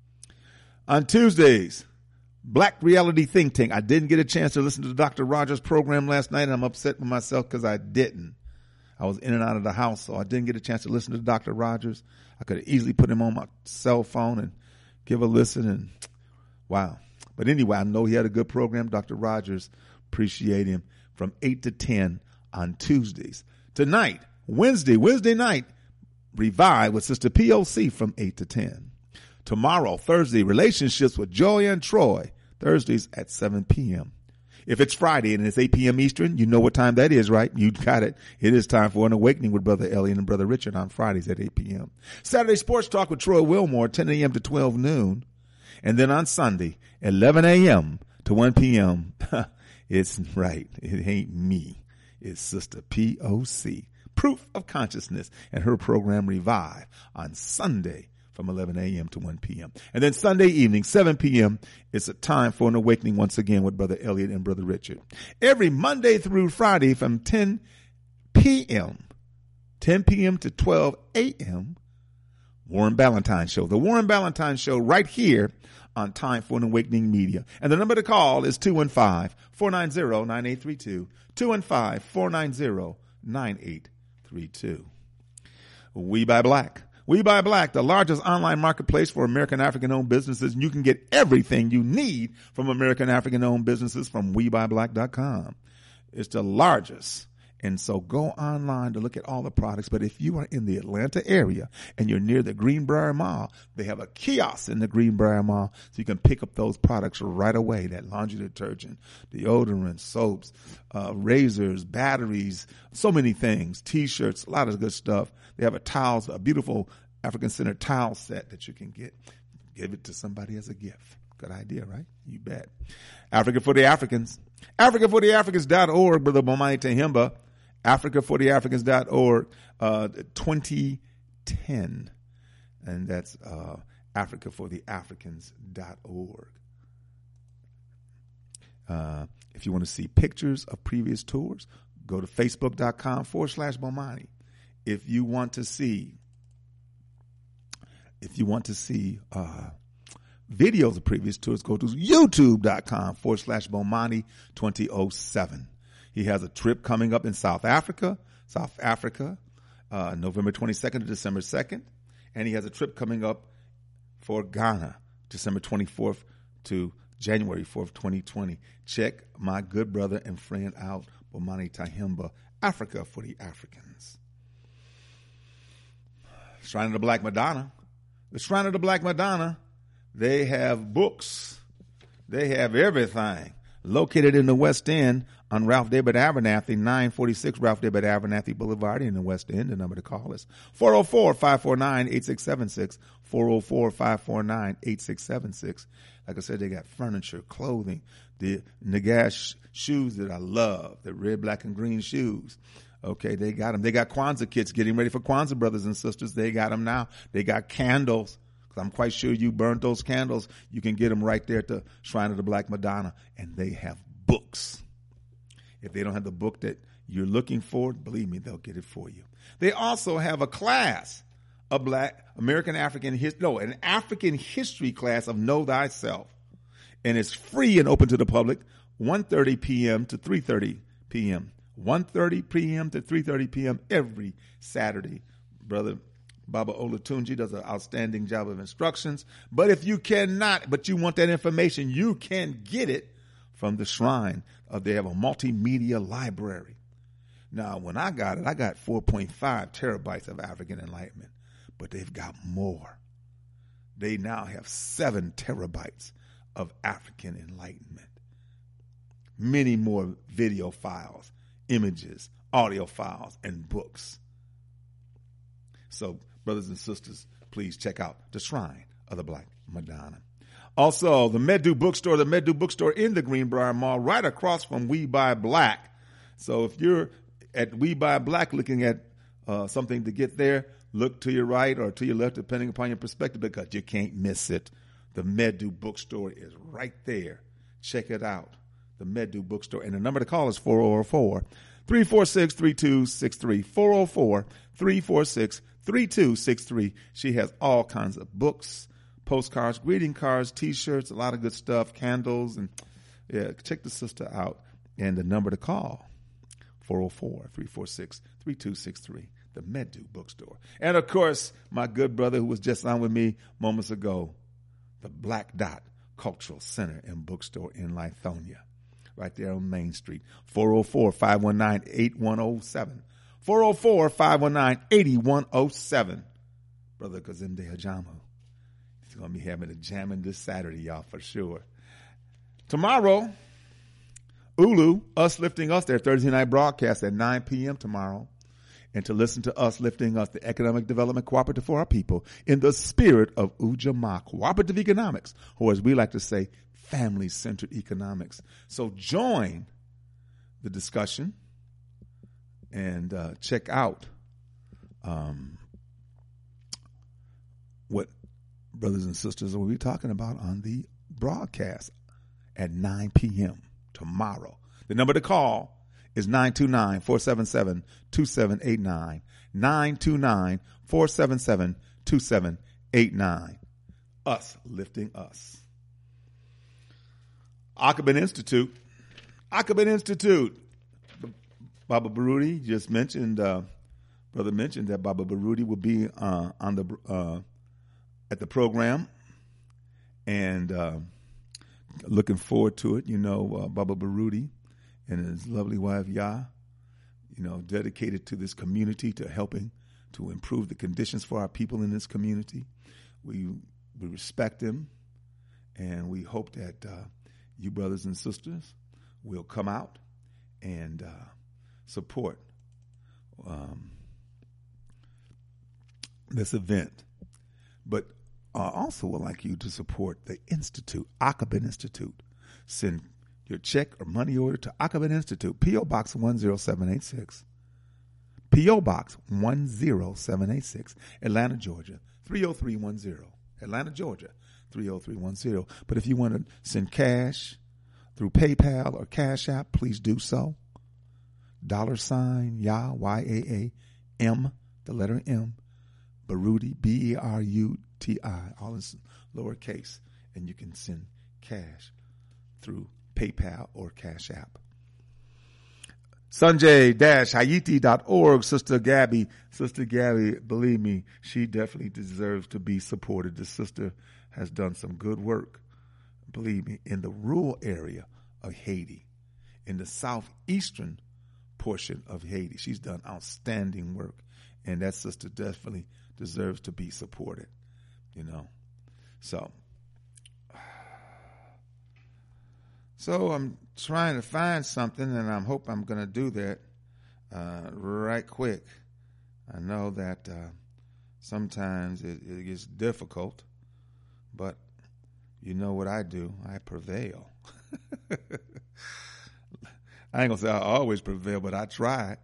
On Tuesdays, Black Reality Think Tank. I didn't get a chance to listen to Doctor Rogers' program last night, and I'm upset with myself because I didn't. I was in and out of the house, so I didn't get a chance to listen to Doctor Rogers. I could have easily put him on my cell phone and give a listen, and wow. But anyway, I know he had a good program. Doctor Rogers, appreciate him, from eight to ten on Tuesdays. Tonight, Wednesday, Wednesday night, Revive with Sister P O C from eight to ten. Tomorrow, Thursday, Relationships with Joy and Troy, Thursdays at seven p.m. If it's Friday and it's eight p.m. Eastern, you know what time that is, right? You got it. It is time for an awakening with Brother Elliot and Brother Richard on Fridays at eight p.m. Saturday, Sports Talk with Troy Wilmore, ten a.m. to twelve noon. And then on Sunday, eleven a.m. to one p.m., it's right. It ain't me. It's Sister P O C, Proof of Consciousness, and her program Revive on Sunday from eleven a.m. to one p.m. And then Sunday evening, seven p.m., it's a time for an awakening once again with Brother Elliot and Brother Richard. Every Monday through Friday from ten p.m., ten p.m. to twelve a.m., Warren Ballantyne Show. The Warren Ballantyne Show right here on Time for an Awakening Media. And the number to call is two one five, four nine zero, nine eight three two, two one five, four nine zero, nine eight three two. We Buy Black. We Buy Black, the largest online marketplace for American African-owned businesses. And you can get everything you need from American African-owned businesses from we buy black dot com. It's the largest. And so go online to look at all the products. But if you are in the Atlanta area and you're near the Greenbrier Mall, they have a kiosk in the Greenbrier Mall so you can pick up those products right away. That laundry detergent, deodorant, soaps, uh, razors, batteries, so many things, T-shirts, a lot of good stuff. They have a towels, a beautiful African-centered towel set that you can get. Give it to somebody as a gift. Good idea, right? You bet. Africa for the Africans. Africa for the Africans dot org, Brother Bomani Tahimba. Africa for the Africans dot org, uh, twenty ten. And that's uh, Africa for the Africans dot org. Uh, if you want to see pictures of previous tours, go to facebook.com forward slash Bomani. If you want to see, if you want to see uh, videos of previous tours, go to youtube.com forward slash Bomani 2007. He has a trip coming up in South Africa, South Africa, uh, November twenty-second to December second. And he has a trip coming up for Ghana, December twenty-fourth to January fourth, twenty twenty. Check my good brother and friend out, Bomani Tahimba, Africa for the Africans. Shrine of the Black Madonna. The Shrine of the Black Madonna, they have books. They have everything. Located in the West End on Ralph David Abernathy, nine forty-six Ralph David Abernathy Boulevard in the West End. The number to call is four oh four, five four nine, eight six seven six, four oh four, five four nine, eight six seven six. Like I said, they got furniture, clothing, the Nagash shoes that I love, the red, black, and green shoes. Okay, they got them. They got Kwanzaa kits getting ready for Kwanzaa, brothers and sisters. They got them now. They got candles. I'm quite sure you burned those candles. You can get them right there at the Shrine of the Black Madonna. And they have books. If they don't have the book that you're looking for, believe me, they'll get it for you. They also have a class, a Black American African history, no, an African history class of Know Thyself. And it's free and open to the public, one thirty p.m. to three thirty p.m. one thirty p.m. to three thirty p.m. every Saturday. Brother Baba Olatunji does an outstanding job of instructions. But if you cannot, but you want that information, you can get it from the shrine. Uh, they have a multimedia library. Now, when I got it, I got four point five terabytes of African enlightenment, but they've got more. They now have seven terabytes of African enlightenment. Many more video files, images, audio files, and books. So, brothers and sisters, please check out the Shrine of the Black Madonna. Also, the Medu Bookstore, the Medu Bookstore in the Greenbrier Mall, right across from We Buy Black. So if you're at We Buy Black looking at uh, something to get there, look to your right or to your left, depending upon your perspective, because you can't miss it. The Medu Bookstore is right there. Check it out. The Medu Bookstore. And the number to call is four oh four, three four six, three two six three. four oh four, three four six, three two six three. She has all kinds of books, postcards, greeting cards, T-shirts, a lot of good stuff, candles. And yeah, check the sister out. And the number to call, four oh four, three four six, three two six three. The Medu Bookstore. And, of course, my good brother who was just on with me moments ago, the Black Dot Cultural Center and Bookstore in Lithonia, right there on Main Street. four oh four, five one nine, eight one oh seven. four oh four, five one nine, eight one oh seven. Brother Kazimde Hajamu. He's going to be having a jamming this Saturday, y'all, for sure. Tomorrow, Ulu, Us Lifting Us, their Thursday night broadcast at nine p.m. tomorrow. And to listen to Us Lifting Us, the Economic Development Cooperative for our people, in the spirit of Ujamaa, cooperative economics, or as we like to say, family-centered economics. So join the discussion and uh, check out um, what brothers and sisters will be talking about on the broadcast at nine p.m. tomorrow. The number to call is nine two nine, four seven seven, two seven eight nine. nine two nine, four seven seven, two seven eight nine. Us Lifting Us. Akhaben Institute. Akhaben Institute. Baba Baruti just mentioned, uh, brother mentioned that Baba Baruti will be uh, on the uh, at the program, and uh, looking forward to it. You know, uh, Baba Baruti and his lovely wife, Yah, you know, dedicated to this community, to helping to improve the conditions for our people in this community. We we respect him, and we hope that uh, you brothers and sisters will come out and uh, support um, this event. But I also would like you to support the Institute, Akhaben Institute. Send your check or money order to Akhaben Institute, P O. Box one zero seven eight six. P O. Box one zero seven eight six, Atlanta, Georgia, three oh three one zero. Atlanta, Georgia, three oh three one zero. But if you want to send cash through PayPal or Cash App, please do so. Dollar sign, Yah, Y A A, M, the letter M, Baruti, B E R U T I, all in lowercase. And you can send cash through PayPal or Cash App. Sanjay Hayiti dot org. Sister Gabby, Sister Gabby, believe me, she definitely deserves to be supported. The sister has done some good work, believe me, in the rural area of Haiti, in the southeastern portion of Haiti. She's done outstanding work, and that sister definitely deserves to be supported, you know. So, So I'm trying to find something, and I hope I'm going to do that uh, right quick. I know that uh, sometimes it, it gets difficult, but you know what I do. I prevail. I ain't going to say I always prevail, but I try.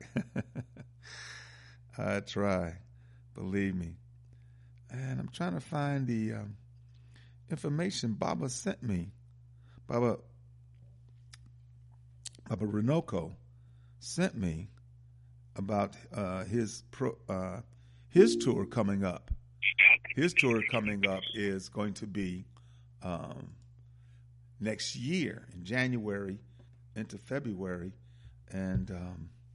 I try. Believe me. And I'm trying to find the um, information Baba sent me. Baba... Baba Runoko sent me about uh, his pro, uh, his tour coming up. His tour coming up is going to be um, next year in January into February, and um,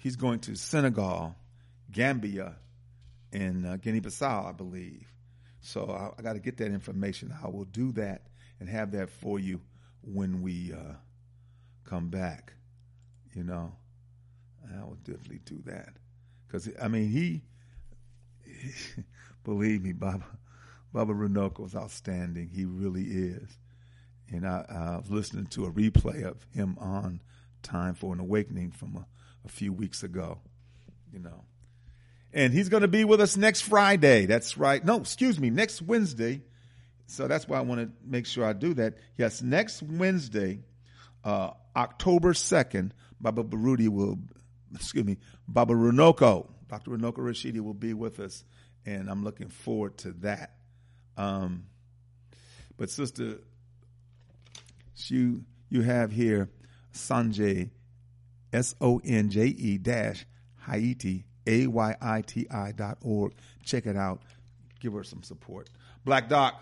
he's going to Senegal, Gambia, and uh, Guinea-Bissau, I believe. So I, I got to get that information. I will do that and have that for you when we uh, come back. You know, I will definitely do that. Because, I mean, he, he believe me, Baba, Baba Runoko is outstanding. He really is. And I, I was listening to a replay of him on Time for an Awakening from a, a few weeks ago, you know. And he's going to be with us next Friday. That's right. No, excuse me, next Wednesday. So that's why I want to make sure I do that. Yes, next Wednesday, uh, October second, Baba Baruti will, excuse me, Baba Runoko, Doctor Runoko Rashidi will be with us, and I'm looking forward to that. Um, but Sister, you, you have here Sanjay, S O N J E dash Haiti, A Y I T I dot org. Check it out. Give her some support. Black Doc.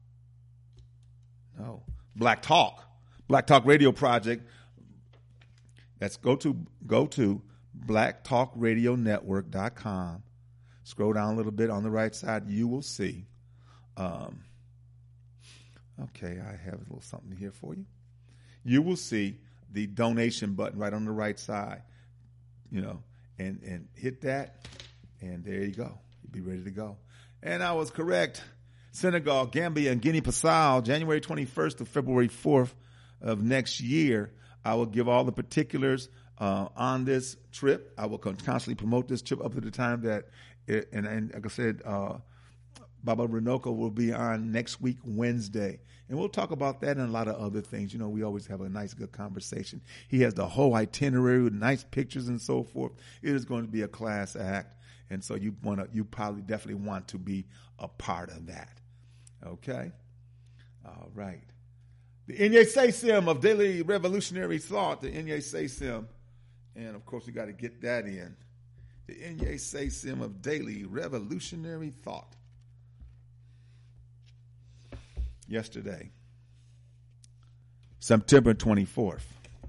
No. Black Talk. Black Talk Radio Project. That's go to go to black talk radio network dot com. Scroll down a little bit on the right side. You will see. Um, okay, I have a little something here for you. You will see the donation button right on the right side. You know, and and hit that, and there you go. You'll be ready to go. And I was correct. Senegal, Gambia, and Guinea-Bissau, January twenty-first to February fourth of next year. I will give all the particulars uh, on this trip. I will constantly promote this trip up to the time that, it, and, and like I said, uh, Baba Runoko will be on next week, Wednesday. And we'll talk about that and a lot of other things. You know, we always have a nice, good conversation. He has the whole itinerary with nice pictures and so forth. It is going to be a class act. And so you want to, you probably definitely want to be a part of that. Okay? All right. The Inye Sesim of Daily Revolutionary Thought, the Inye Sesim. And of course, we got to get that in. The Inye Sesim of Daily Revolutionary Thought. Yesterday, September twenty-fourth.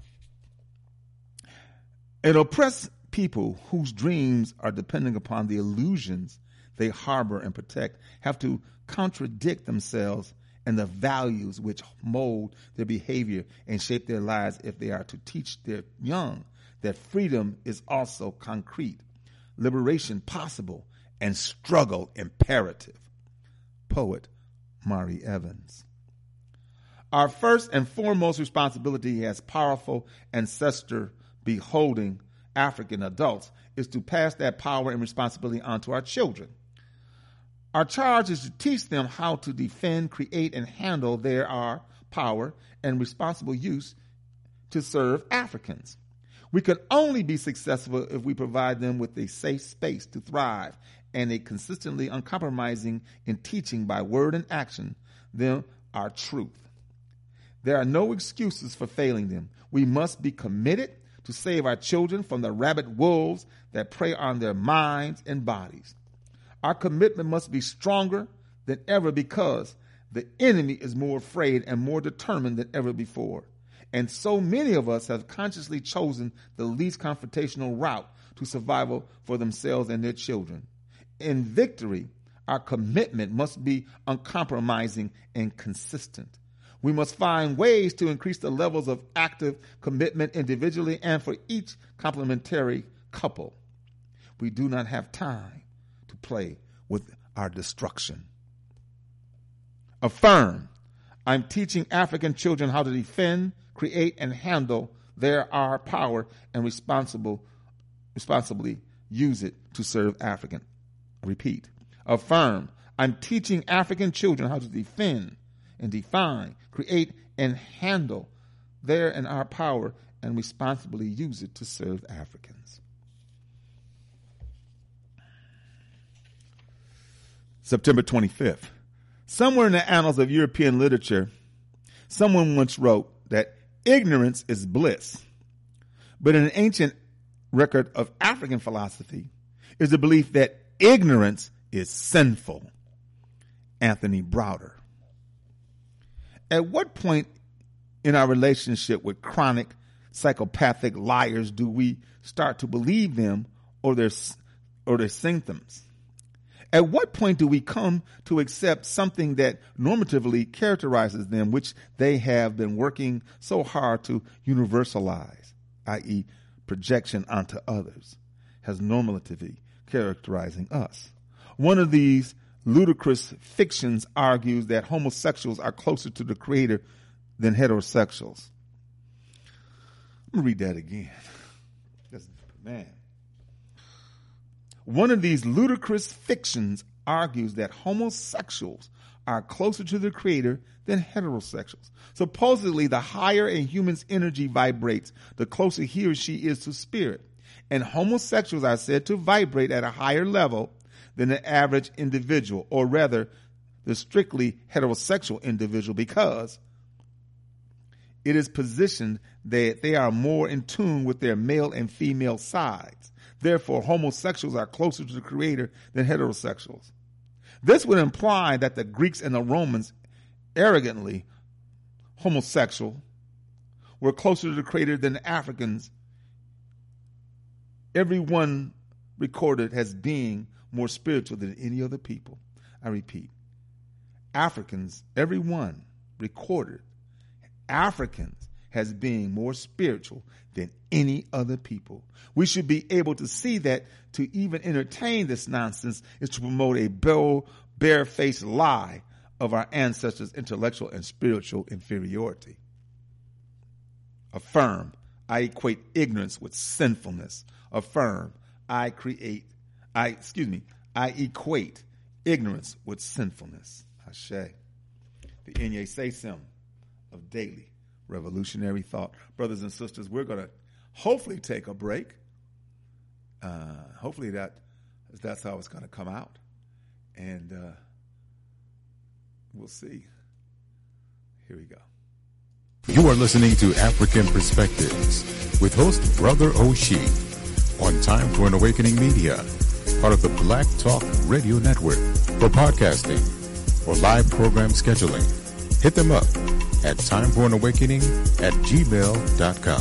An oppressed people whose dreams are depending upon the illusions they harbor and protect have to contradict themselves and the values which mold their behavior and shape their lives if they are to teach their young that freedom is also concrete, liberation possible, and struggle imperative. Poet Mari Evans. Our first and foremost responsibility as powerful ancestor beholding African adults is to pass that power and responsibility on to our children. Our charge is to teach them how to defend, create, and handle their our power and responsible use to serve Africans. We can only be successful if we provide them with a safe space to thrive and a consistently uncompromising in teaching by word and action them our truth. There are no excuses for failing them. We must be committed to save our children from the rabid wolves that prey on their minds and bodies. Our commitment must be stronger than ever because the enemy is more afraid and more determined than ever before. And so many of us have consciously chosen the least confrontational route to survival for themselves and their children. In victory, our commitment must be uncompromising and consistent. We must find ways to increase the levels of active commitment individually and for each complementary couple. We do not have time to play with our destruction. Affirm. I'm teaching African children how to defend, create, and handle their our power and responsible, responsibly use it to serve African. Repeat. Affirm. I'm teaching African children how to defend and define, create, and handle their and our power and responsibly use it to serve Africans. September twenty-fifth. Somewhere in the annals of European literature, someone once wrote that ignorance is bliss. But in an ancient record of African philosophy is the belief that ignorance is sinful. Anthony Browder. At what point in our relationship with chronic psychopathic liars do we start to believe them or their or their symptoms? At what point do we come to accept something that normatively characterizes them, which they have been working so hard to universalize, that is projection onto others, as normatively characterizing us? One of these ludicrous fictions argues that homosexuals are closer to the Creator than heterosexuals. I'm going to read that again. Man. One of these ludicrous fictions argues that homosexuals are closer to the Creator than heterosexuals. Supposedly, the higher a human's energy vibrates, the closer he or she is to spirit. And homosexuals are said to vibrate at a higher level than the average individual, or rather, the strictly heterosexual individual, because it is positioned that they are more in tune with their male and female sides. Therefore, homosexuals are closer to the Creator than heterosexuals. This would imply that the Greeks and the Romans, arrogantly homosexual, were closer to the Creator than the Africans, everyone recorded as being more spiritual than any other people. I repeat, Africans, everyone recorded Africans as being more spiritual than any other people. We should be able to see that to even entertain this nonsense is to promote a bare, barefaced lie of our ancestors' intellectual and spiritual inferiority. Affirm, I equate ignorance with sinfulness. Affirm, I create, I, excuse me, I equate ignorance with sinfulness. Ashe. The Inye Sesim of daily revolutionary thought. Brothers and sisters, we're going to hopefully take a break. Uh, hopefully that that's how it's going to come out. And uh, we'll see. Here we go. You are listening to African Perspectives with host Brother Oshie on Time for an Awakening Media, part of the Black Talk Radio Network. For podcasting or live program scheduling, hit them up at timeforanawakening at gmail dot com.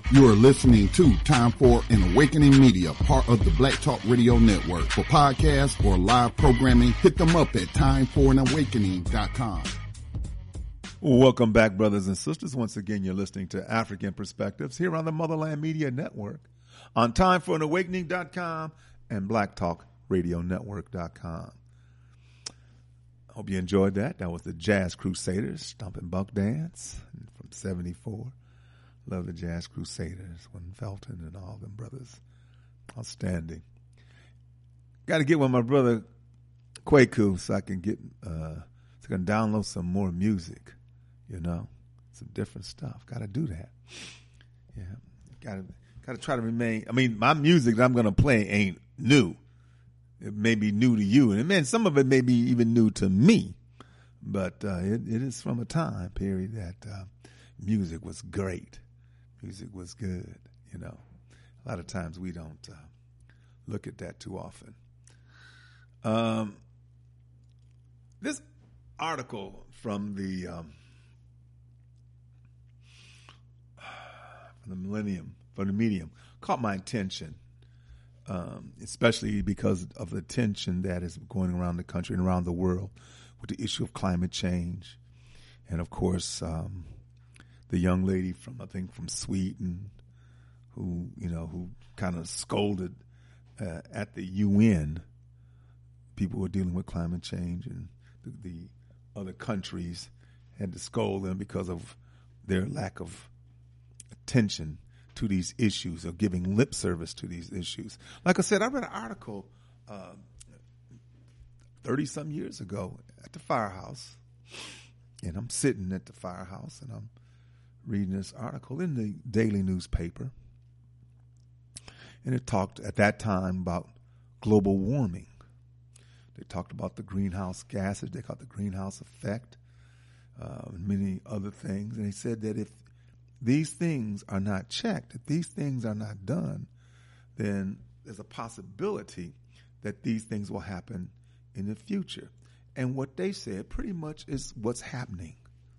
You are listening to Time for an Awakening Media, part of the Black Talk Radio Network. For podcasts or live programming, hit them up at time for an awakening dot com. Welcome back, brothers and sisters. Once again, you're listening to African Perspectives here on the Motherland Media Network on time for an awakening dot com and black talk radio network dot com. Hope you enjoyed that. That was the Jazz Crusaders, Stompin' Buck Dance from seventy-four. Love the Jazz Crusaders, when Felton and all them brothers. Outstanding. Got to get with my brother Kwaku so I can get, uh, so I can download some more music, you know, some different stuff. Got to do that. Yeah. Got to, got to try to remain. I mean, my music that I'm going to play ain't new. It may be new to you, and man, some of it may be even new to me, but uh, it, it is from a time period that uh, music was great. Music was good, you know. A lot of times we don't uh, look at that too often. Um, this article from the um, from the Millennium, from the Medium, caught my attention, um, especially because of the tension that is going around the country and around the world with the issue of climate change, and of course. Um, The young lady from, I think, from Sweden, who, you know, who kind of scolded uh, at the U N. People were dealing with climate change, and the, the other countries had to scold them because of their lack of attention to these issues, or giving lip service to these issues. Like I said, I read an article uh, thirty-some years ago at the firehouse, and I'm sitting at the firehouse, and I'm reading this article in the daily newspaper, and it talked at that time about global warming. They talked about the greenhouse gases, they called the greenhouse effect, uh, and many other things, and they said that if these things are not checked, if these things are not done, then there's a possibility that these things will happen in the future. And what they said pretty much is what's happening.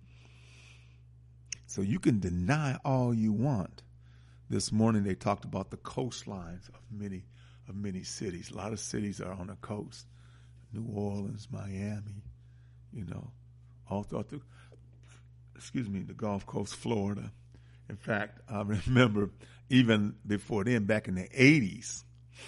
So you can deny all you want. This morning they talked about the coastlines of many of many cities. A lot of cities are on the coast. New Orleans, Miami, you know, all throughout the, excuse me, the Gulf Coast, Florida. In fact, I remember even before then, back in the eighties,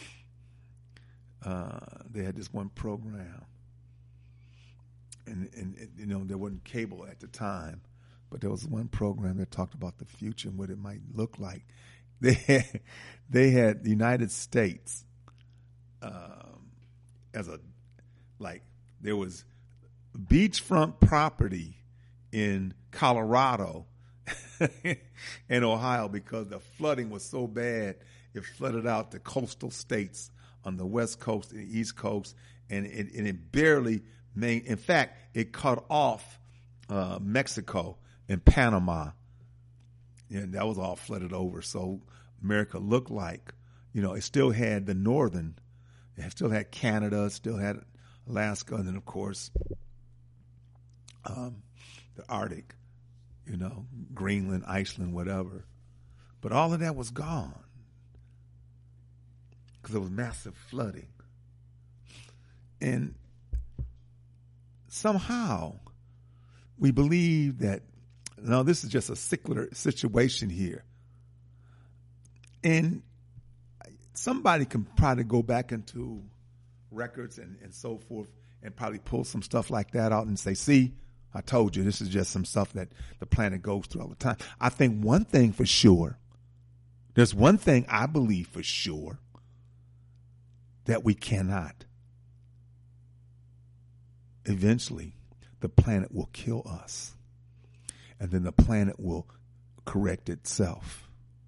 uh, they had this one program. And, and, and, you know, there wasn't cable at the time. But there was one program that talked about the future and what it might look like. They had, they had the United States um, as a, like, there was beachfront property in Colorado and Ohio because the flooding was so bad, it flooded out the coastal states on the West Coast and the East Coast, and it, and it barely made, in fact, it cut off uh, Mexico and Panama, and that was all flooded over. So America looked like, you know, it still had the northern, it still had Canada, it still had Alaska, and then of course um, the Arctic, you know, Greenland, Iceland, whatever. But all of that was gone because there was massive flooding, and somehow we believe that. No, this is just a secular situation here. And somebody can probably go back into records and, and so forth and probably pull some stuff like that out and say, see, I told you, this is just some stuff that the planet goes through all the time. I think one thing for sure, there's one thing I believe for sure, that we cannot. Eventually, the planet will kill us. And then the planet will correct itself.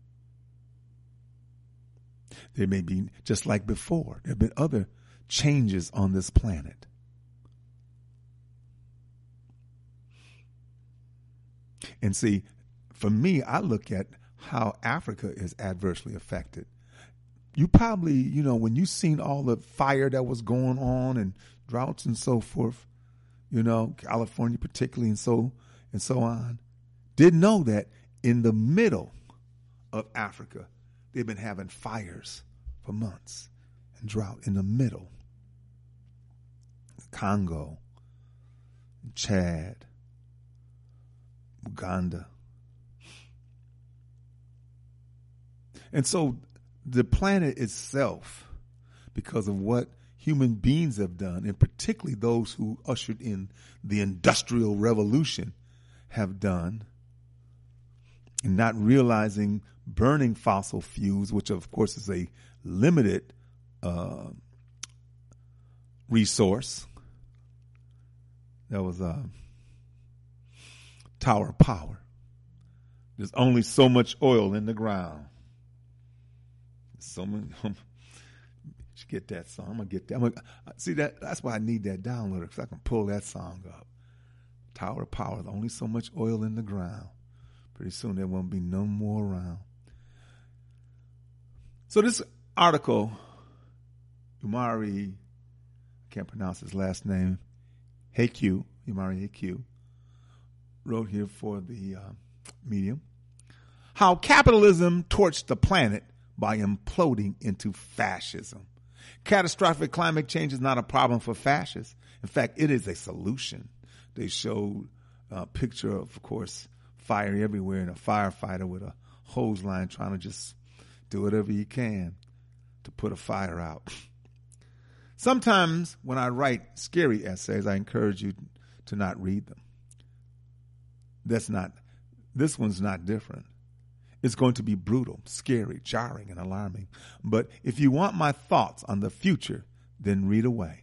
There may be, just like before, there have been other changes on this planet. And see, for me, I look at how Africa is adversely affected. You probably, you know, when you seen all the fire that was going on and droughts and so forth, you know, California particularly and so and so on, didn't know that in the middle of Africa, they've been having fires for months and drought. In the middle, Congo, Chad, Uganda. And so the planet itself, because of what human beings have done, and particularly those who ushered in the Industrial Revolution have done, and not realizing burning fossil fuels, which of course is a limited uh, resource. That was a Tower of Power. There's only so much oil in the ground. So many. Should get that song. I'm gonna get that. I'm gonna, see that. That's why I need that downloader, because I can pull that song up. Tower of Power. There's only so much oil in the ground. Pretty soon there won't be no more around. So this article, Umari, I can't pronounce his last name, Heku, Umari Heku, wrote here for the uh, Medium, how capitalism torched the planet by imploding into fascism. Catastrophic climate change is not a problem for fascists. In fact, it is a solution. They showed a picture of, of course, fire everywhere and a firefighter with a hose line trying to just do whatever he can to put a fire out. Sometimes when I write scary essays, I encourage you to not read them. That's not, this one's not different. It's going to be brutal, scary, jarring, and alarming. But if you want my thoughts on the future, then read away.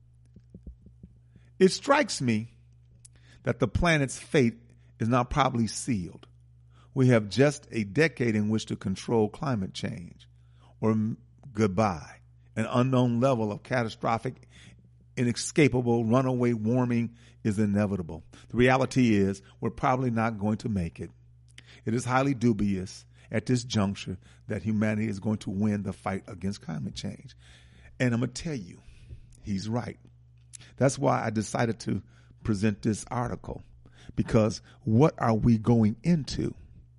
It strikes me that the planet's fate is now probably sealed. We have just a decade in which to control climate change, or m- goodbye. An unknown level of catastrophic, inescapable, runaway warming is inevitable. The reality is we're probably not going to make it. It is highly dubious at this juncture that humanity is going to win the fight against climate change. And I'm going to tell you, he's right. That's why I decided to present this article, because what are we going into?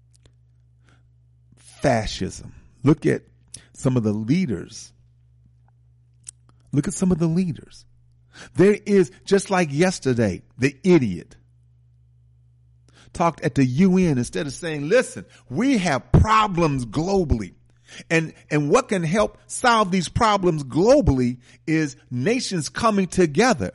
Fascism. Look at some of the leaders. Look at some of the leaders. There is, just like yesterday, the idiot talked at the U N instead of saying, listen, we have problems globally. And, and what can help solve these problems globally is nations coming together,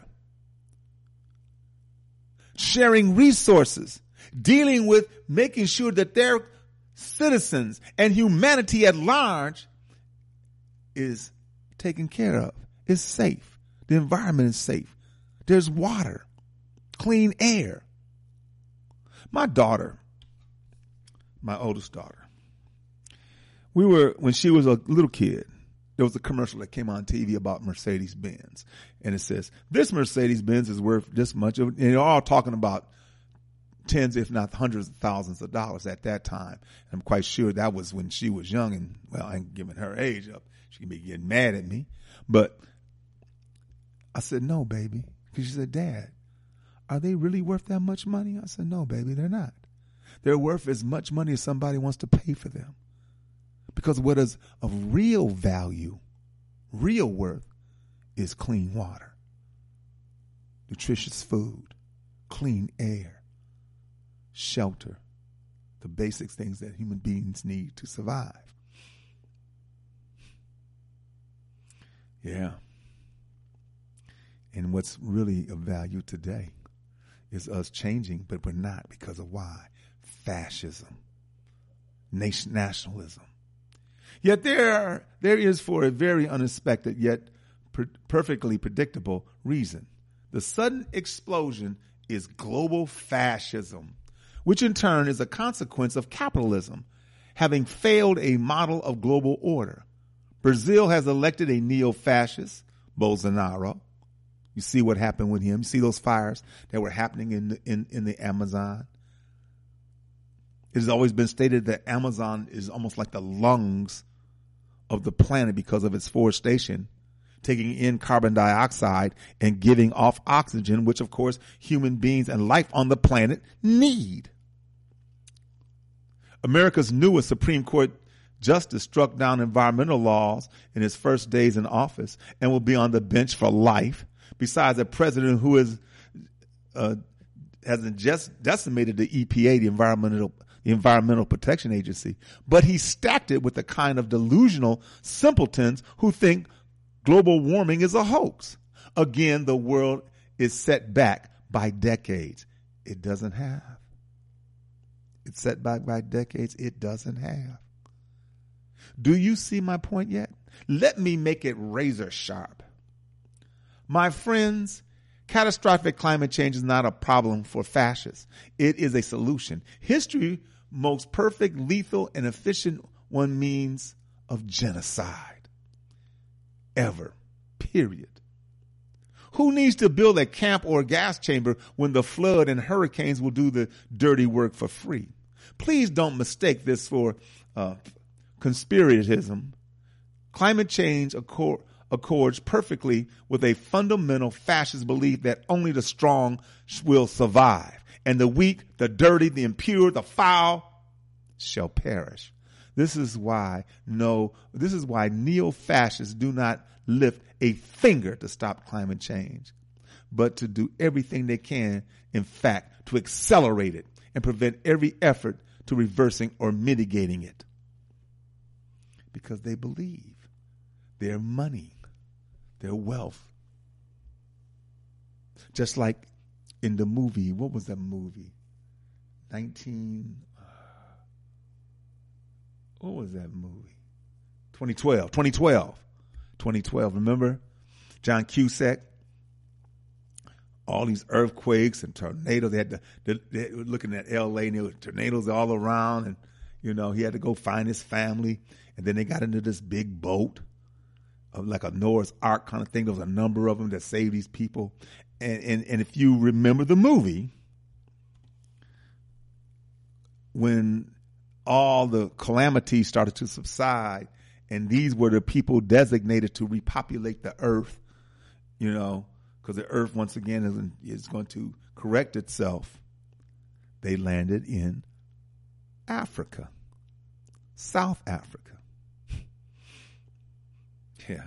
sharing resources, dealing with making sure that their citizens and humanity at large is taken care of, is safe. The environment is safe. There's water, clean air. My daughter, my oldest daughter, we were, when she was a little kid, there was a commercial that came on T V about Mercedes-Benz. And it says, this Mercedes-Benz is worth this much. And they're all talking about tens, if not hundreds of thousands of dollars at that time. And I'm quite sure that was when she was young. And, well, I ain't giving her age up. She can be getting mad at me. But I said, no, baby. Because she said, Dad, are they really worth that much money? I said, no, baby, they're not. They're worth as much money as somebody wants to pay for them. Because what is of real value, real worth, is clean water, nutritious food, clean air, shelter, the basic things that human beings need to survive. Yeah. And what's really of value today is us changing, but we're not, because of why? Fascism, nation nationalism. Yet there, there is, for a very unexpected yet per- perfectly predictable reason, the sudden explosion is global fascism, which in turn is a consequence of capitalism having failed a model of global order. Brazil has elected a neo-fascist, Bolsonaro. You see what happened with him. You see those fires that were happening in the, in, in the Amazon. It has always been stated that Amazon is almost like the lungs of the planet because of its forestation, taking in carbon dioxide and giving off oxygen, which of course human beings and life on the planet need. America's newest Supreme Court justice struck down environmental laws in his first days in office and will be on the bench for life. Besides a president who is uh, has just decimated the E P A, the environmental the Environmental Protection Agency, but he stacked it with the kind of delusional simpletons who think global warming is a hoax. Again, the world is set back by decades. It doesn't have. It's set back by decades. It doesn't have. Do you see my point yet? Let me make it razor sharp. My friends, catastrophic climate change is not a problem for fascists. It is a solution. History, most perfect, lethal, and efficient one means of genocide. Ever. Period. Who needs to build a camp or a gas chamber when the flood and hurricanes will do the dirty work for free? Please don't mistake this for uh, conspiracism. Climate change accord, accords perfectly with a fundamental fascist belief that only the strong will survive, and the weak, the dirty, the impure, the foul shall perish. This is why no, this is why neo-fascists do not lift a finger to stop climate change, but to do everything they can, in fact, to accelerate it and prevent every effort to reversing or mitigating it. Because they believe their money, their wealth. Just like in the movie, what was that movie? nineteen, uh, what was that movie? twenty twelve, twenty twelve, twenty twelve. Remember John Cusack? All these earthquakes and tornadoes. They had to, they, they were looking at L A and there were tornadoes all around, and you know he had to go find his family. And then they got into this big boat, of like a Noah's Ark kind of thing. There was a number of them that saved these people. And, and, and if you remember the movie, when all the calamities started to subside, and these were the people designated to repopulate the earth, you know, because the earth once again is, is going to correct itself, they landed in Africa, South Africa. Yeah.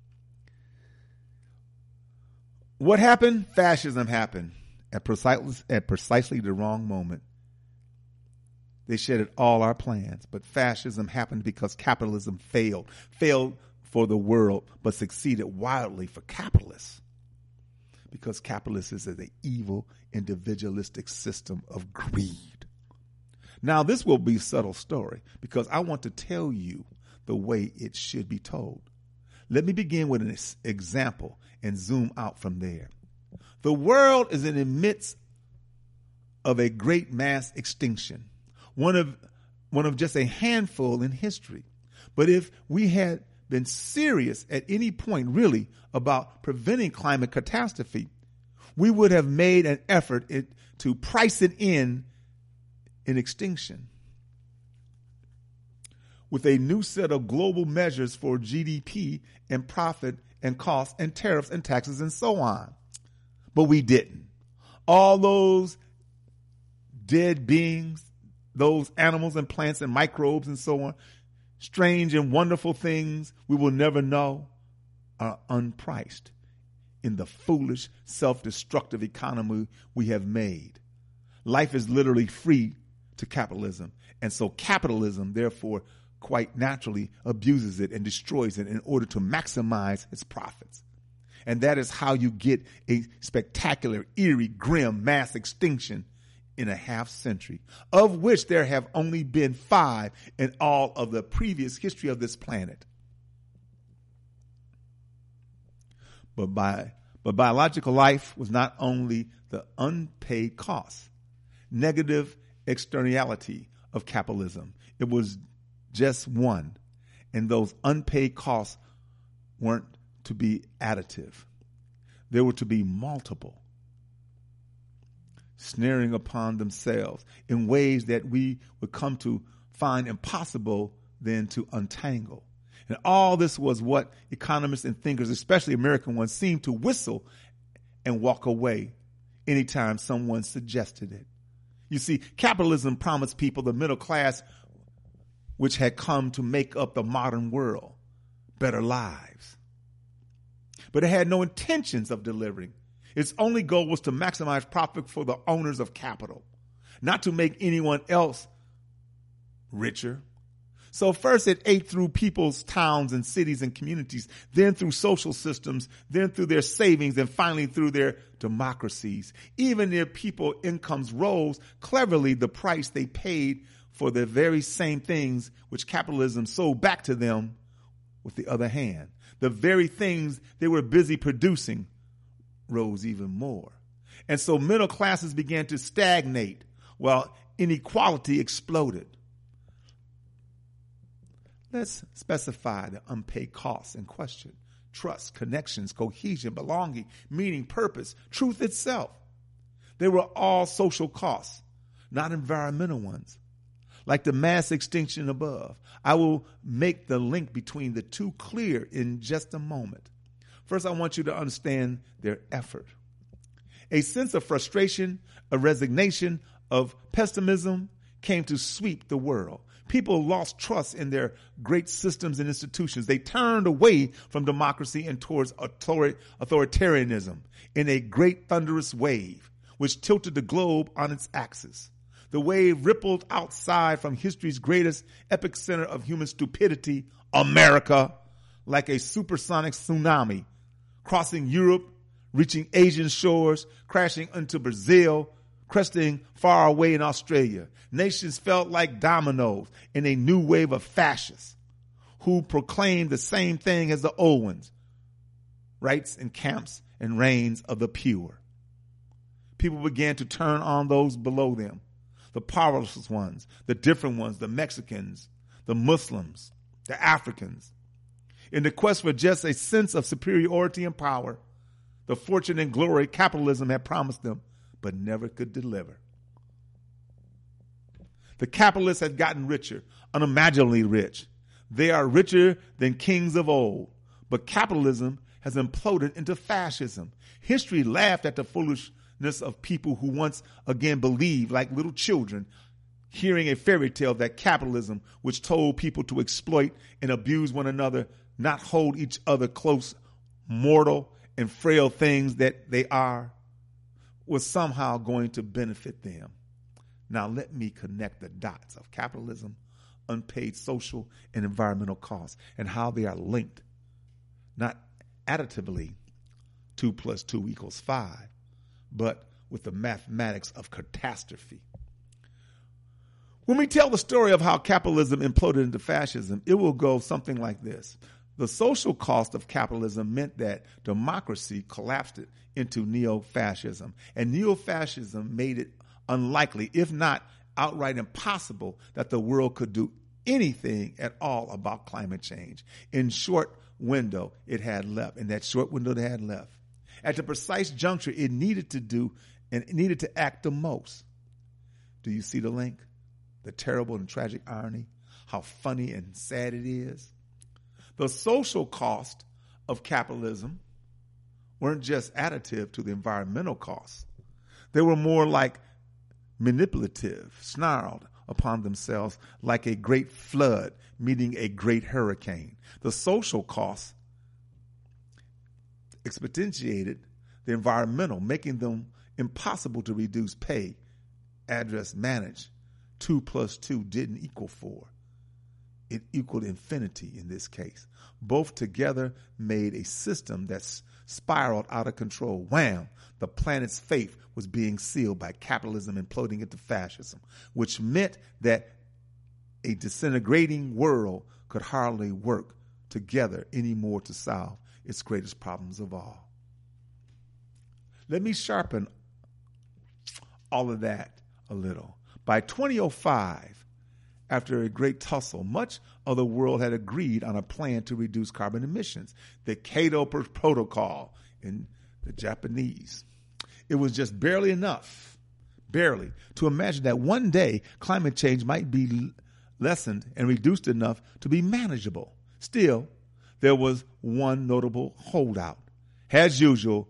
What happened? Fascism happened at precisely, at precisely the wrong moment. They shattered all our plans, but fascism happened because capitalism failed. Failed for the world, but succeeded wildly for capitalists. Because capitalism is an evil, individualistic system of greed. Now, this will be a subtle story because I want to tell you the way it should be told. Let me begin with an example and zoom out from there. The world is in the midst of a great mass extinction, one of one of just a handful in history. But if we had been serious at any point really about preventing climate catastrophe, we would have made an effort it, to price it in in extinction with a new set of global measures for G D P and profit and costs and tariffs and taxes and so on. But we didn't. All those dead beings, those animals and plants and microbes and so on, strange and wonderful things we will never know, are unpriced in the foolish, self-destructive economy we have made. Life is literally free to capitalism. And so capitalism, therefore, quite naturally abuses it and destroys it in order to maximize its profits. And that is how you get a spectacular, eerie, grim mass extinction in a half century, of which there have only been five in all of the previous history of this planet. But by but biological life was not only the unpaid cost, negative externality of capitalism. It was just one, and those unpaid costs weren't to be additive. They were to be multiple, snaring upon themselves in ways that we would come to find impossible then to untangle. And all this was what economists and thinkers, especially American ones, seemed to whistle and walk away anytime someone suggested it. You see, capitalism promised people, the middle class, which had come to make up the modern world, better lives. But it had no intentions of delivering. Its only goal was to maximize profit for the owners of capital, not to make anyone else richer. So first it ate through people's towns and cities and communities, then through social systems, then through their savings, and finally through their democracies. Even if people incomes rose, cleverly the price they paid for the very same things which capitalism sold back to them with the other hand. The very things they were busy producing rose even more. And so middle classes began to stagnate while inequality exploded. Let's specify the unpaid costs in question: trust, connections, cohesion, belonging, meaning, purpose, truth itself. They were all social costs, not environmental ones. Like the mass extinction above, I will make the link between the two clear in just a moment. First, I want you to understand their effort. A sense of frustration, a resignation, of pessimism came to sweep the world. People lost trust in their great systems and institutions. They turned away from democracy and towards authoritarianism in a great thunderous wave, which tilted the globe on its axis. The wave rippled outside from history's greatest epic center of human stupidity, America, like a supersonic tsunami, crossing Europe, reaching Asian shores, crashing into Brazil, cresting far away in Australia. Nations felt like dominoes in a new wave of fascists who proclaimed the same thing as the old ones: rights and camps and reigns of the pure. People began to turn on those below them, the powerless ones, the different ones, the Mexicans, the Muslims, the Africans. In the quest for just a sense of superiority and power, the fortune and glory capitalism had promised them, but never could deliver. The capitalists had gotten richer, unimaginably rich. They are richer than kings of old, but capitalism has imploded into fascism. History laughed at the foolishness of people who once again believed, like little children, hearing a fairy tale that capitalism, which told people to exploit and abuse one another, not hold each other close, mortal and frail things that they are, was somehow going to benefit them. Now let me connect the dots of capitalism, unpaid social and environmental costs, and how they are linked, not additively, two plus two equals five, but with the mathematics of catastrophe. When we tell the story of how capitalism imploded into fascism, it will go something like this. The social cost of capitalism meant that democracy collapsed it into neo-fascism, and neo-fascism made it unlikely, if not outright impossible, that the world could do anything at all about climate change. In short window it had left, in that short window it had left, at the precise juncture it needed to do and it needed to act the most. Do you see the link? The terrible and tragic irony? How funny and sad it is? The social cost of capitalism weren't just additive to the environmental costs. They were more like manipulative, snarled upon themselves like a great flood meeting a great hurricane. The social costs exponentiated the environmental, making them impossible to reduce, pay, address, manage. Two plus two didn't equal four. It equaled infinity in this case. Both together made a system that spiraled out of control. Wham! The planet's fate was being sealed by capitalism imploding into fascism, which meant that a disintegrating world could hardly work together anymore to solve its greatest problems of all. Let me sharpen all of that a little. By twenty oh five, after a great tussle, much of the world had agreed on a plan to reduce carbon emissions, the Kyoto Protocol in the Japanese. It was just barely enough, barely, to imagine that one day climate change might be lessened and reduced enough to be manageable. Still, there was one notable holdout. As usual,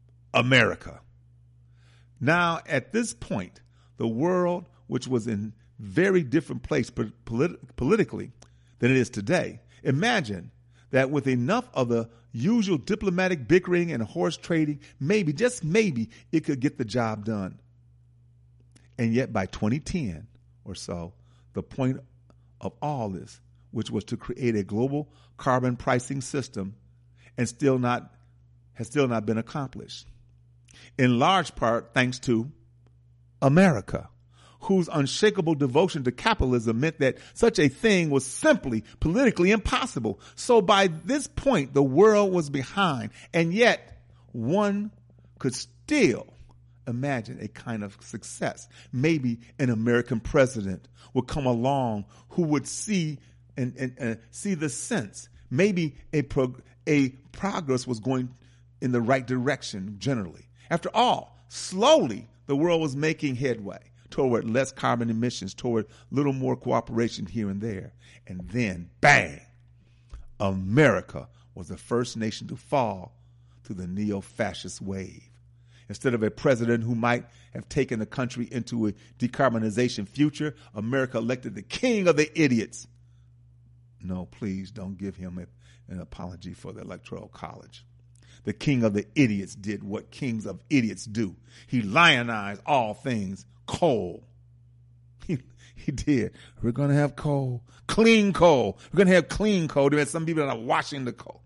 America. Now, at this point, the world, which was in very different place polit- politically than it is today. Imagine that with enough of the usual diplomatic bickering and horse trading, maybe, just maybe, it could get the job done. And yet by twenty ten or so, the point of all this, which was to create a global carbon pricing system, and still not has still not been accomplished. In large part thanks to America, whose unshakable devotion to capitalism meant that such a thing was simply politically impossible. So by this point, the world was behind, and yet one could still imagine a kind of success. Maybe an American president would come along who would see and, and, and see the sense. Maybe a prog- a progress was going in the right direction generally. After all, slowly the world was making headway toward less carbon emissions, toward little more cooperation here and there. And then, bang, America was the first nation to fall to the neo-fascist wave. Instead of a president who might have taken the country into a decarbonization future, America elected the king of the idiots. No, please don't give him a, an apology for the Electoral College. The king of the idiots did what kings of idiots do. He lionized all things coal. He, he did. We're going to have coal, clean coal. We're going to have clean coal. There are some people that are washing the coal.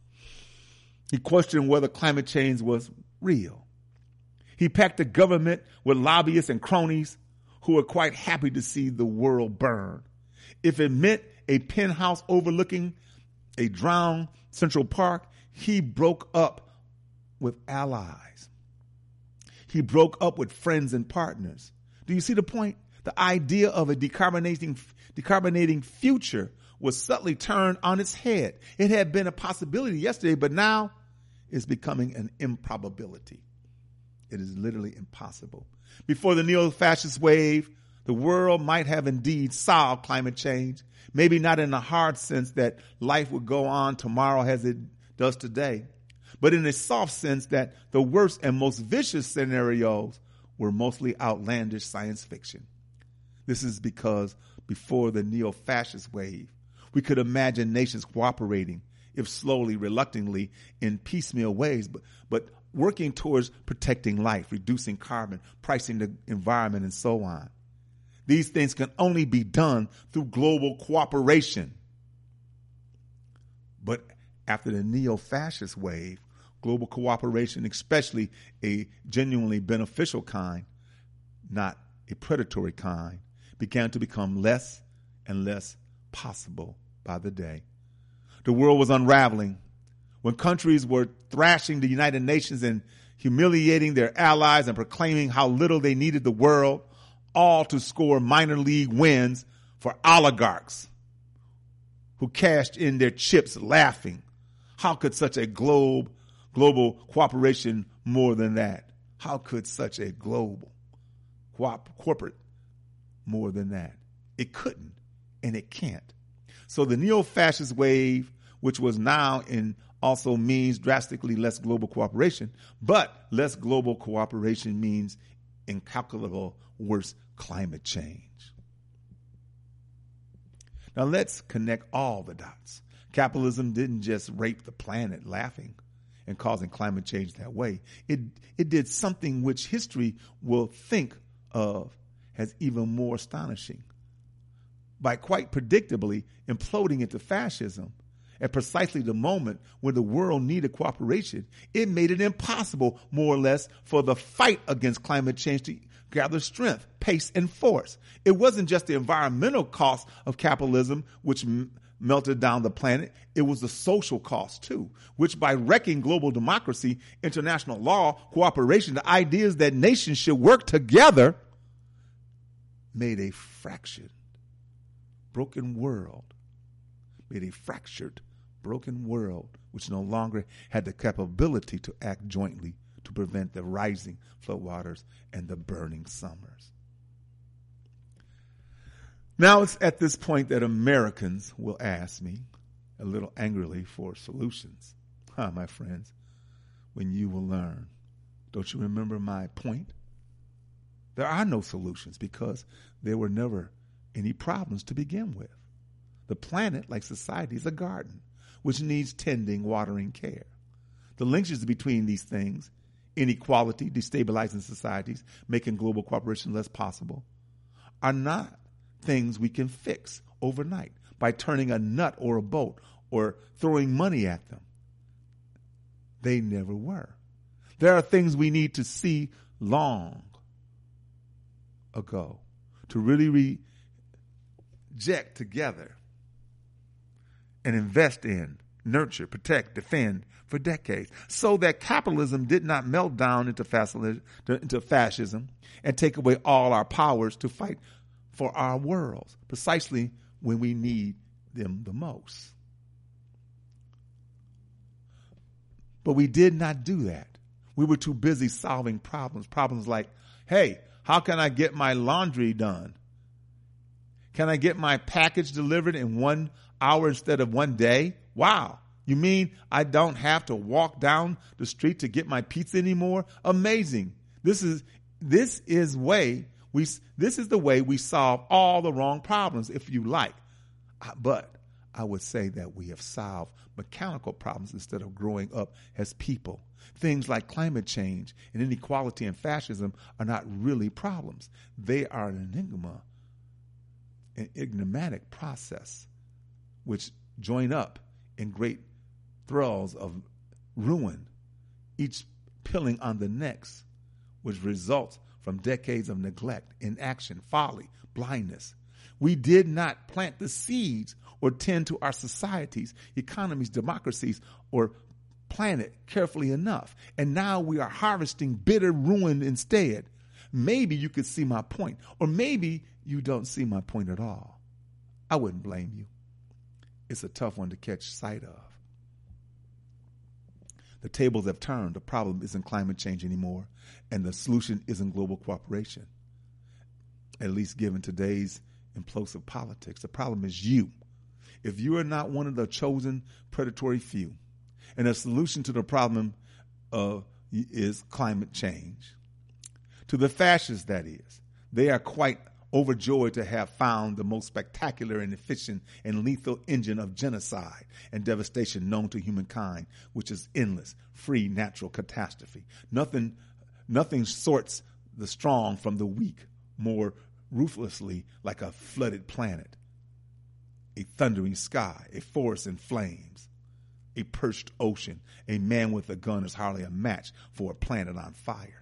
He questioned whether climate change was real. He packed the government with lobbyists and cronies who were quite happy to see the world burn. If it meant a penthouse overlooking a drowned Central Park, he broke up with allies. He broke up with friends and partners. Do you see the point? The idea of a decarbonating, decarbonating future was subtly turned on its head. It had been a possibility yesterday, but now it's becoming an improbability. It is literally impossible. Before the neo-fascist wave, the world might have indeed solved climate change, maybe not in the hard sense that life would go on tomorrow as it does today, but in a soft sense that the worst and most vicious scenarios were mostly outlandish science fiction. This is because before the neo-fascist wave, we could imagine nations cooperating, if slowly, reluctantly, in piecemeal ways, but, but working towards protecting life, reducing carbon, pricing the environment, and so on. These things can only be done through global cooperation. But after the neo-fascist wave, global cooperation, especially a genuinely beneficial kind, not a predatory kind, began to become less and less possible by the day. The world was unraveling. When countries were thrashing the United Nations and humiliating their allies and proclaiming how little they needed the world, all to score minor league wins for oligarchs who cashed in their chips laughing. How could such a globe, global cooperation more than that? How could such a global coop, corporate more than that? It couldn't, and it can't. So the neo-fascist wave, which was now in also means drastically less global cooperation, but less global cooperation means incalculable worse climate change. Now let's connect all the dots. Capitalism didn't just rape the planet laughing and causing climate change that way. It, it did something which history will think of as even more astonishing. By quite predictably imploding into fascism at precisely the moment when the world needed cooperation, it made it impossible, more or less, for the fight against climate change to gather strength, pace, and force. It wasn't just the environmental cost of capitalism which m- melted down the planet. It was the social cost, too, which by wrecking global democracy, international law, cooperation, the ideas that nations should work together, made a fractured, broken world, made a fractured, broken world which no longer had the capability to act jointly to prevent the rising floodwaters and the burning summers. Now it's at this point that Americans will ask me, a little angrily, for solutions. Ah, my friends, when you will learn. Don't you remember my point? There are no solutions because there were never any problems to begin with. The planet, like society, is a garden which needs tending, watering, care. The linkages between these things, inequality, destabilizing societies, making global cooperation less possible, are not things we can fix overnight by turning a nut or a bolt or throwing money at them. They never were. There are things we need to see long ago to really reject together and invest in, nurture, protect, defend for decades, so that capitalism did not melt down into fascism and take away all our powers to fight for our worlds, precisely when we need them the most. But we did not do that. We were too busy solving problems, problems like, hey, how can I get my laundry done? Can I get my package delivered in one hour instead of one day? Wow. You mean I don't have to walk down the street to get my pizza anymore? Amazing. This is this is way we this is the way we solve all the wrong problems, if you like. But I would say that we have solved mechanical problems instead of growing up as people. Things like climate change and inequality and fascism are not really problems. They are an enigma, an enigmatic process, which join up in great throes of ruin, each pilling on the next, which results from decades of neglect, inaction, folly, blindness. We did not plant the seeds or tend to our societies, economies, democracies, or planet carefully enough. And now we are harvesting bitter ruin instead. Maybe you could see my point, or maybe you don't see my point at all. I wouldn't blame you. It's a tough one to catch sight of. The tables have turned. The problem isn't climate change anymore, and the solution isn't global cooperation, at least given today's implosive politics. The problem is you. If you are not one of the chosen predatory few, and the solution to the problem uh, is climate change, to the fascists, that is, they are quite overjoyed to have found the most spectacular and efficient and lethal engine of genocide and devastation known to humankind, which is endless, free, natural catastrophe. Nothing, nothing sorts the strong from the weak more ruthlessly like a flooded planet, a thundering sky, a forest in flames, a perched ocean. A man with a gun is hardly a match for a planet on fire.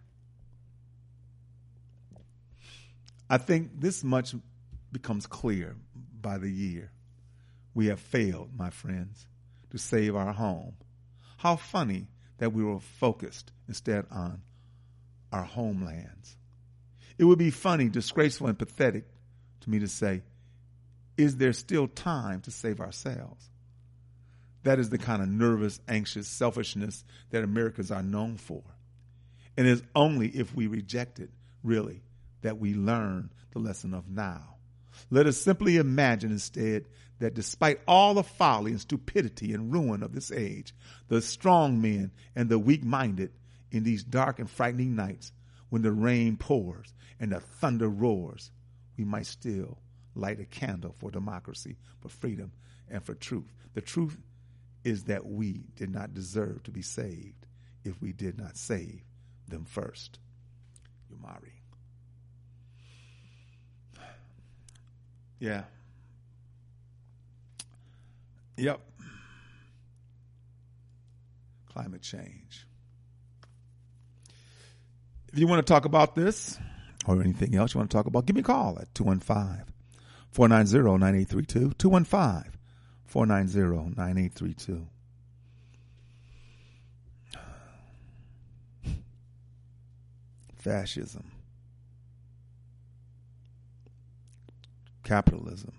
I think this much becomes clear by the year. We have failed, my friends, to save our home. How funny that we were focused instead on our homelands. It would be funny, disgraceful, and pathetic to me to say, is there still time to save ourselves? That is the kind of nervous, anxious selfishness that Americans are known for. And it is only if we reject it, really, that we learn the lesson of now. Let us simply imagine instead that despite all the folly and stupidity and ruin of this age, the strong men and the weak-minded in these dark and frightening nights, when the rain pours and the thunder roars, we might still light a candle for democracy, for freedom, and for truth. The truth is that we did not deserve to be saved if we did not save them first. Yomari. Yeah. Yep. Climate change. If you want to talk about this or anything else you want to talk about, give me a call at two one five, four nine zero, nine eight three two, two one five, four nine zero, nine eight three two. Fascism. Capitalism.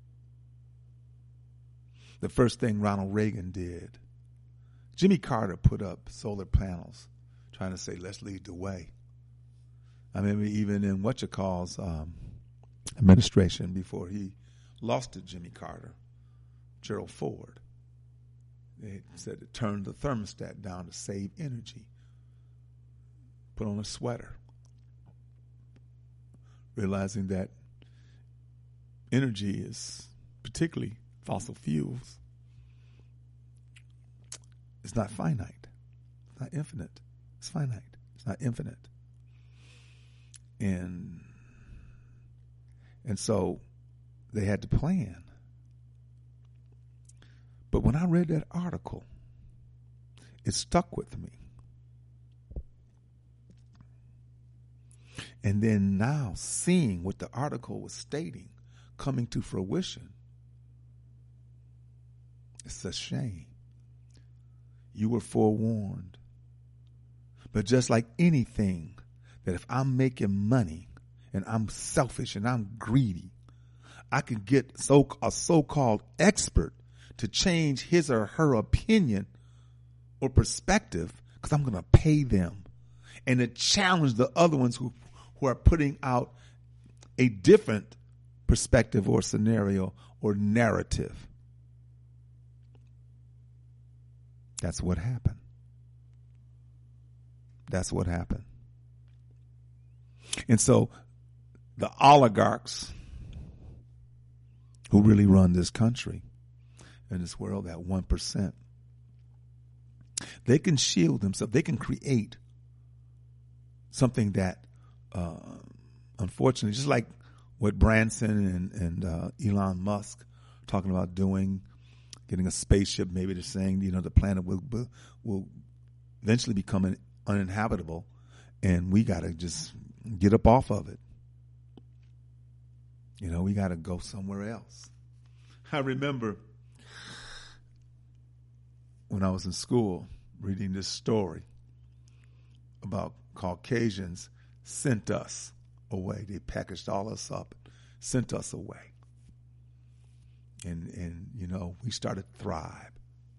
The first thing Ronald Reagan did. Jimmy Carter put up solar panels trying to say, let's lead the way. I mean, even in what you call's um, administration before he lost to Jimmy Carter, Gerald Ford, they said to turn the thermostat down to save energy. Put on a sweater, realizing that energy is, particularly fossil fuels, it's not finite. It's not infinite. It's finite. It's not infinite. And and so they had to plan. But when I read that article, it stuck with me. And then now seeing what the article was stating coming to fruition, it's a shame. You were forewarned. But just like anything, that if I'm making money and I'm selfish and I'm greedy, I can get so a so-called expert to change his or her opinion or perspective because I'm going to pay them, and to challenge the other ones who, who are putting out a different perspective or scenario or narrative. That's what happened. That's what happened. And so the oligarchs who really run this country and this world, that one percent, they can shield themselves. They can create something that, uh, unfortunately, just like what Branson and, and uh, Elon Musk talking about doing, getting a spaceship, maybe they're saying, you know, the planet will will eventually become an uninhabitable, and we got to just get up off of it. You know, we got to go somewhere else. I remember when I was in school reading this story about Caucasians sent us away. They packaged all us up, sent us away. And, and you know, we started to thrive.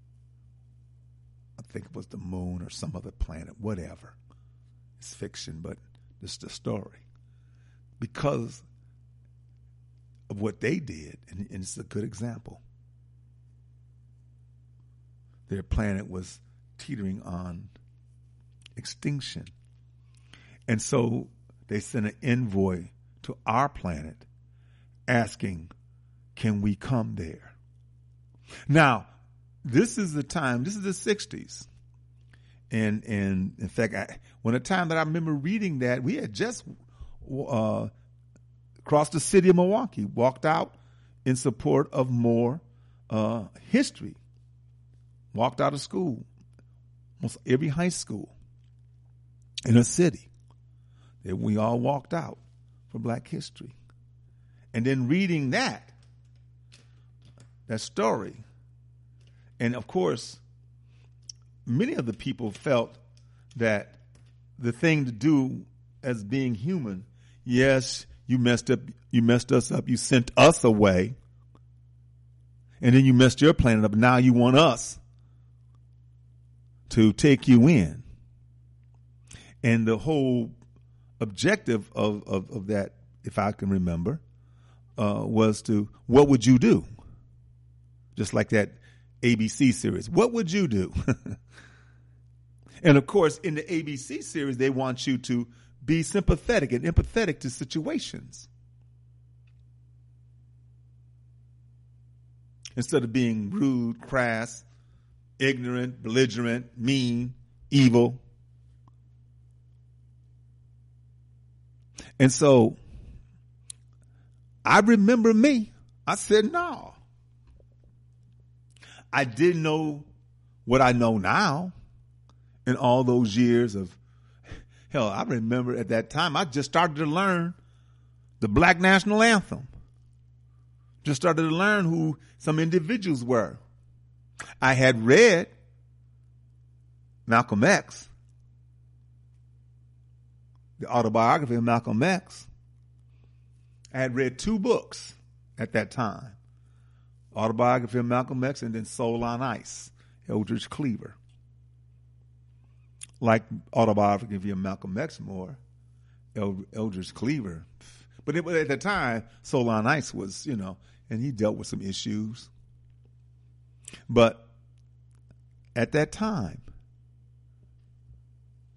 I think it was the moon or some other planet, whatever. It's fiction, but it's the story. Because of what they did, and, and it's a good example. Their planet was teetering on extinction. And so they sent an envoy to our planet asking, can we come there? Now, this is the time, this is the sixties. And, and in fact, I, when the time that I remember reading that, we had just uh, crossed the city of Milwaukee, walked out in support of more uh, history. Walked out of school, almost every high school in a city. And we all walked out for Black history. And then reading that, that story, and of course, many of the people felt that the thing to do as being human, yes, you messed up, you messed us up, you sent us away, and then you messed your planet up, now you want us to take you in. And the whole objective of, of, of that, if I can remember, uh, was to, what would you do? Just like that A B C series. What would you do? And of course, in the A B C series, they want you to be sympathetic and empathetic to situations. Instead of being rude, crass, ignorant, belligerent, mean, evil. And so I remember me. I said, no. I didn't know what I know now in all those years of, hell, I remember at that time, I just started to learn the Black National Anthem. Just started to learn who some individuals were. I had read Malcolm X, the autobiography of Malcolm X. I had read two books at that time, autobiography of Malcolm X and then Soul on Ice, Eldridge Cleaver. Like autobiography of Malcolm X more, El- Eldridge Cleaver. But it, at the time, Soul on Ice was, you know, and he dealt with some issues. But at that time,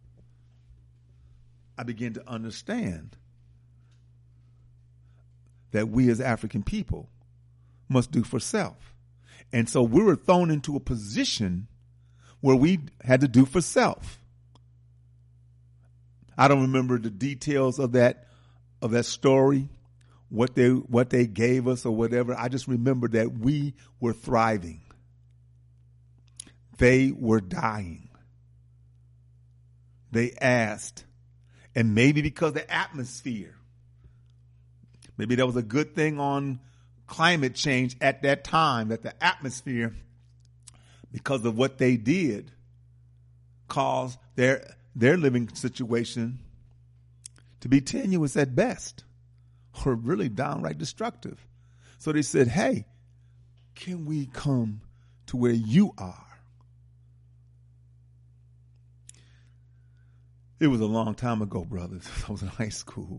I began to understand that we as African people must do for self. And so we were thrown into a position where we had to do for self. I don't remember the details of that of that story, what they what they gave us or whatever. I just remember that we were thriving. They were dying. They asked, and maybe because the atmosphere, maybe that was a good thing on climate change at that time, that the atmosphere, because of what they did, caused their their living situation to be tenuous at best, or really downright destructive. So they said, hey, can we come to where you are? It was a long time ago, brothers. I was in high school.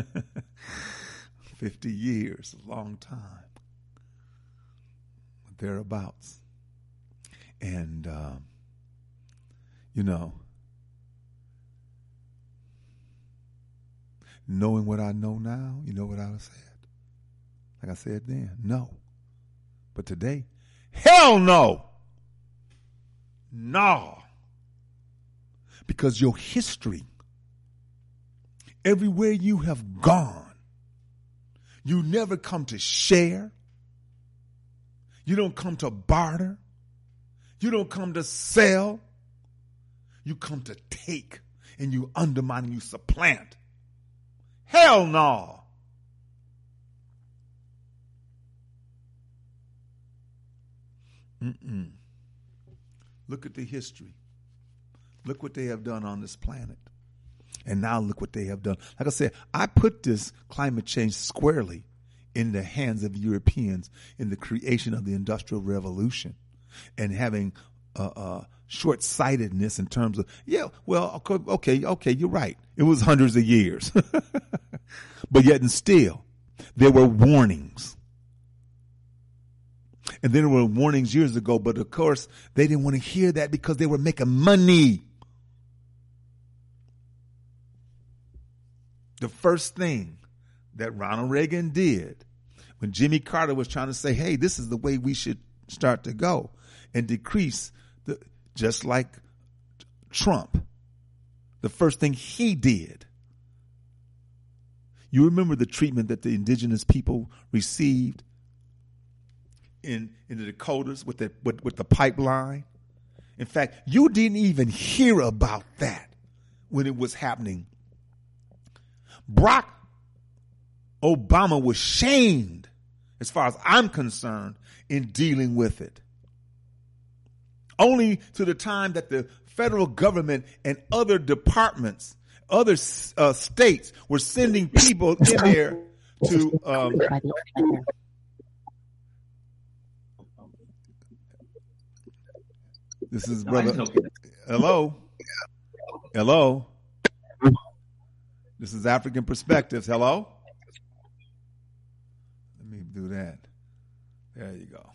fifty years, a long time. Thereabouts. And, um, you know, knowing what I know now, you know what I would have said? Like I said then, no. But today, hell no. No. Because your history, everywhere you have gone, you never come to share. You don't come to barter. You don't come to sell. You come to take, and you undermine and you supplant. Hell no. Mm-mm. Look at the history. Look what they have done on this planet. And now look what they have done. Like I said, I put this climate change squarely in the hands of Europeans in the creation of the Industrial Revolution and having uh, uh, short-sightedness in terms of, yeah, well, okay, okay, you're right. It was hundreds of years. But yet and still, there were warnings. And then there were warnings years ago, but of course, they didn't want to hear that because they were making money. The first thing that Ronald Reagan did when Jimmy Carter was trying to say, hey, this is the way we should start to go and decrease, the, just like Trump, the first thing he did. You remember the treatment that the indigenous people received in, in the Dakotas with the, with, with the pipeline? In fact, you didn't even hear about that when it was happening. Barack Obama was shamed, as far as I'm concerned, in dealing with it. Only to the time that the federal government and other departments, other uh, states were sending people in there to um, this is brother. Hello. Hello. This is African Perspectives. Hello. Let me do that. There you go.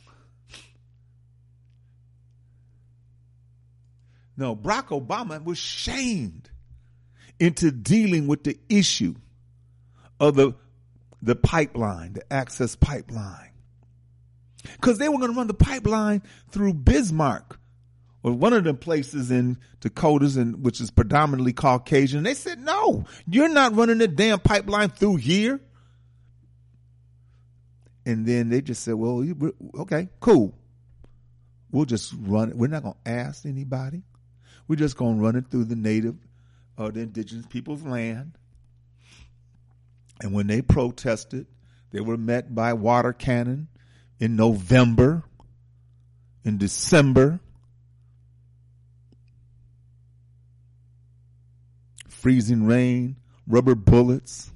No, Barack Obama was shamed into dealing with the issue of the the pipeline, the access pipeline. Because they were going to run the pipeline through Bismarck, or one of the places in Dakotas, and which is predominantly Caucasian. They said, no, you're not running the damn pipeline through here. And then they just said, well, okay, cool. We'll just run it. We're not going to ask anybody. We're just going to run it through the native or uh, the indigenous people's land. And when they protested, they were met by water cannon in November, in December, freezing rain, rubber bullets.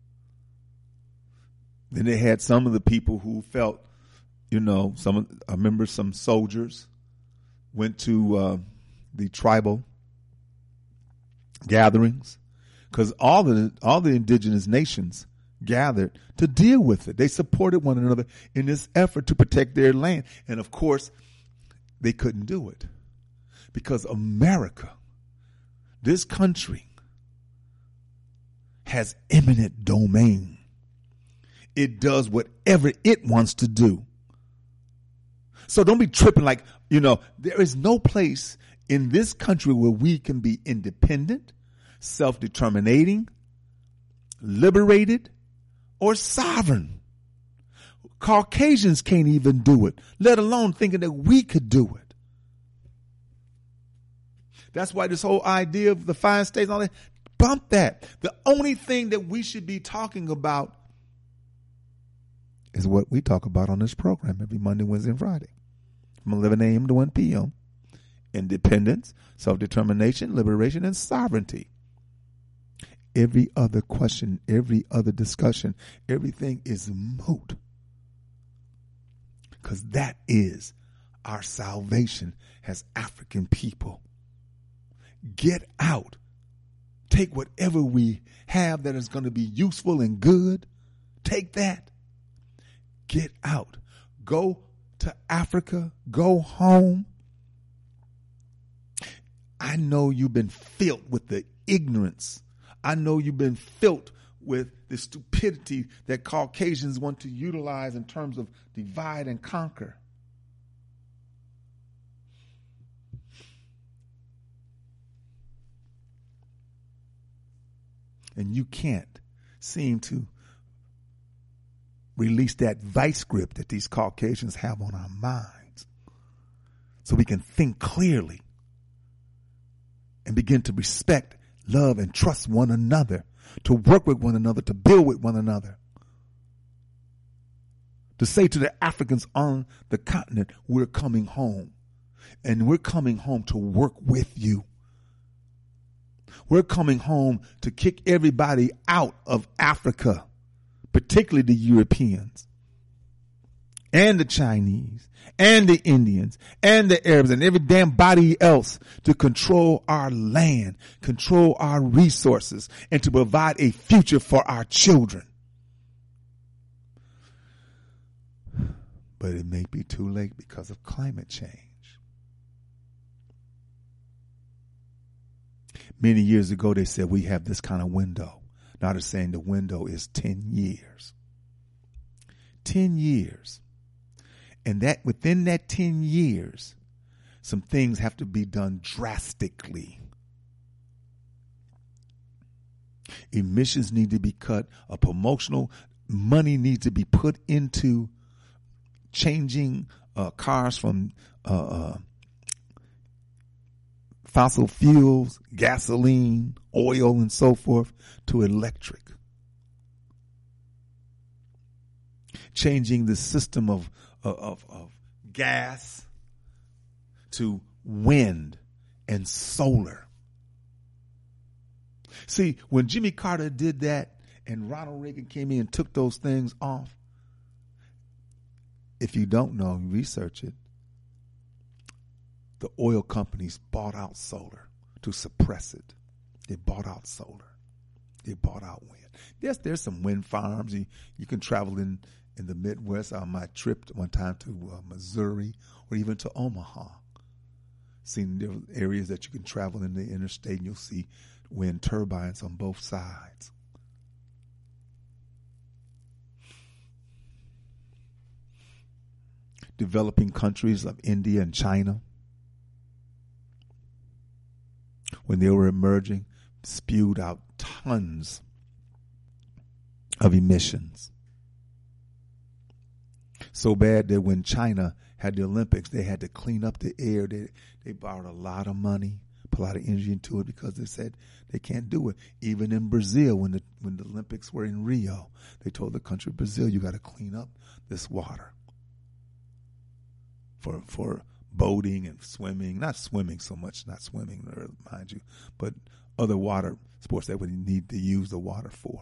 Then they had some of the people who felt, you know, some I remember some soldiers went to uh, the tribal gatherings because all the all the indigenous nations gathered to deal with it. They supported one another in this effort to protect their land. And of course, they couldn't do it because America, this country, has eminent domain it does whatever it wants to do. So don't be tripping like, you know, there is no place in this country where we can be independent, self-determinating, liberated, or sovereign. Caucasians can't even do it, let alone thinking that we could do it. That's why this whole idea of the five states and all that, bump that. The only thing that we should be talking about is what we talk about on this program every Monday, Wednesday, and Friday from eleven a.m. to one p.m. Independence, self-determination, liberation, and sovereignty. Every other question, every other discussion, everything is moot. Because that is our salvation as African people. Get out. Take whatever we have that is going to be useful and good. Take that. Get out. Go to Africa. Go home. I know you've been filled with the ignorance. I know you've been filled with the stupidity that Caucasians want to utilize in terms of divide and conquer. And you can't seem to release that vice grip that these Caucasians have on our minds so we can think clearly and begin to respect, love, and trust one another, to work with one another, to build with one another. To say to the Africans on the continent, we're coming home. And we're coming home to work with you. We're coming home to kick everybody out of Africa, particularly the Europeans and the Chinese and the Indians and the Arabs and every damn body else to control our land, control our resources, and to provide a future for our children. But it may be too late because of climate change. Many years ago, they said we have this kind of window. Now they're saying the window is ten years. ten years. And that within that ten years, some things have to be done drastically. Emissions need to be cut. A promotional money needs to be put into changing uh, cars from uh, uh, fossil fuels, gasoline, oil, and so forth to electric. Changing the system of, of, of gas to wind and solar. See, when Jimmy Carter did that and Ronald Reagan came in and took those things off, if you don't know, research it. The oil companies bought out solar to suppress it. They bought out solar. They bought out wind. Yes, there's some wind farms. You, you can travel in, in the Midwest. On my trip one time to uh, Missouri or even to Omaha. Seen different areas that you can travel in the interstate and you'll see wind turbines on both sides. Developing countries of India and China, when they were emerging, spewed out tons of emissions. So bad that when China had the Olympics, they had to clean up the air. They, they borrowed a lot of money, put a lot of energy into it because they said they can't do it. Even in Brazil, when the, when the Olympics were in Rio, they told the country of Brazil, you got to clean up this water. For for boating and swimming, not swimming so much, not swimming, mind you, but other water sports that would need to use the water for.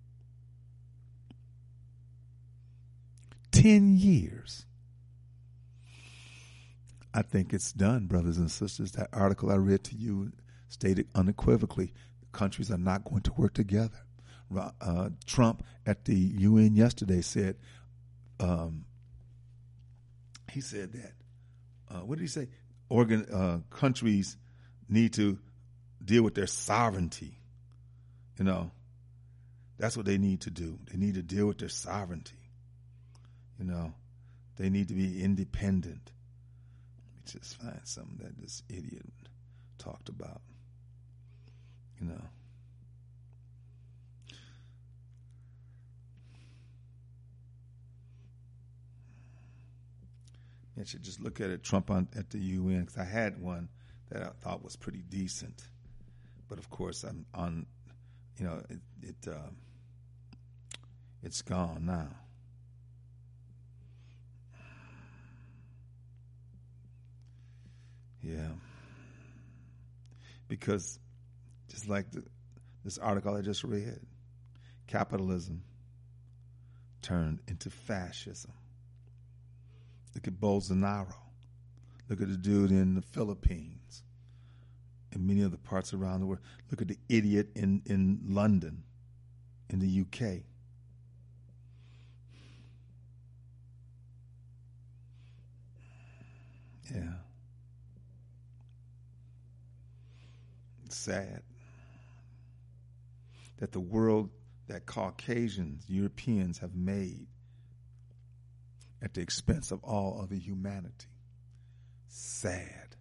Ten years. I think it's done, brothers and sisters. That article I read to you stated unequivocally, countries are not going to work together. Uh, Trump at the U N yesterday said, um, He said that, uh, what did he say? Organ, uh, countries need to deal with their sovereignty. You know, That's what they need to do. They need to deal with their sovereignty. You know, they need to be independent. Let me just find something that this idiot talked about. You know. I should just look at it, Trump on, at the U N, because I had one that I thought was pretty decent. But, of course, I'm on, you know, it, it uh, it's gone now. Yeah. Because just like the, this article I just read, capitalism turned into fascism. Look at Bolsonaro. Look at the dude in the Philippines and many other parts around the world. Look at the idiot in, in London, in the U K. Yeah. It's sad that the world that Caucasians, Europeans have made at the expense of all other humanity. Sad.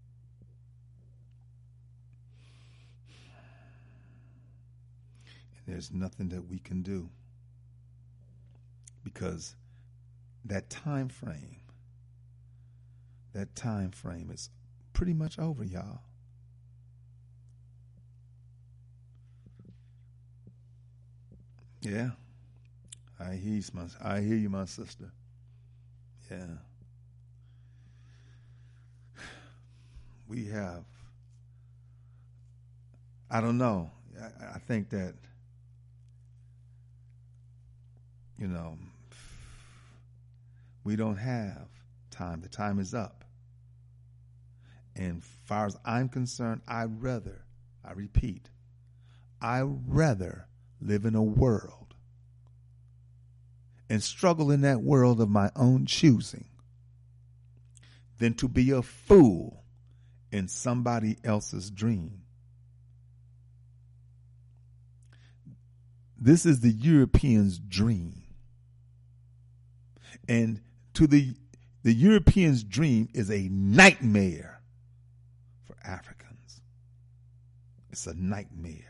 And there's nothing that we can do because that time frame, that time frame is pretty much over, y'all. Yeah. I hear you, my, I hear you, my sister. Yeah. We have, I don't know. I, I think that, you know, we don't have time. The time is up. And as far as I'm concerned, I'd rather, I repeat, I'd rather live in a world and struggle in that world of my own choosing than to be a fool in somebody else's dream. This is the Europeans' dream. And to the the Europeans' dream is a nightmare for Africans. It's a nightmare.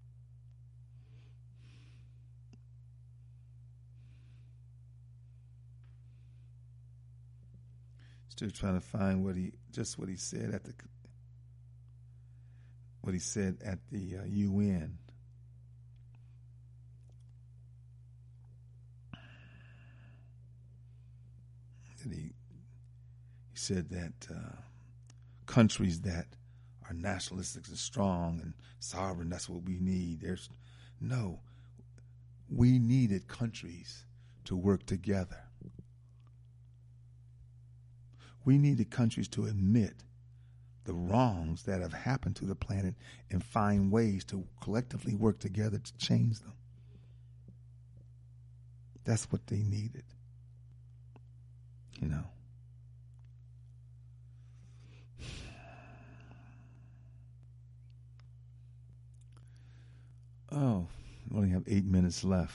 Still trying to find what he just what he said at the what he said at the uh, U N. And he he said that uh, countries that are nationalistic and strong and sovereign, that's what we need. There's no, we needed countries to work together. We needed countries to admit the wrongs that have happened to the planet and find ways to collectively work together to change them. That's what they needed. You know. Oh, we only have eight minutes left.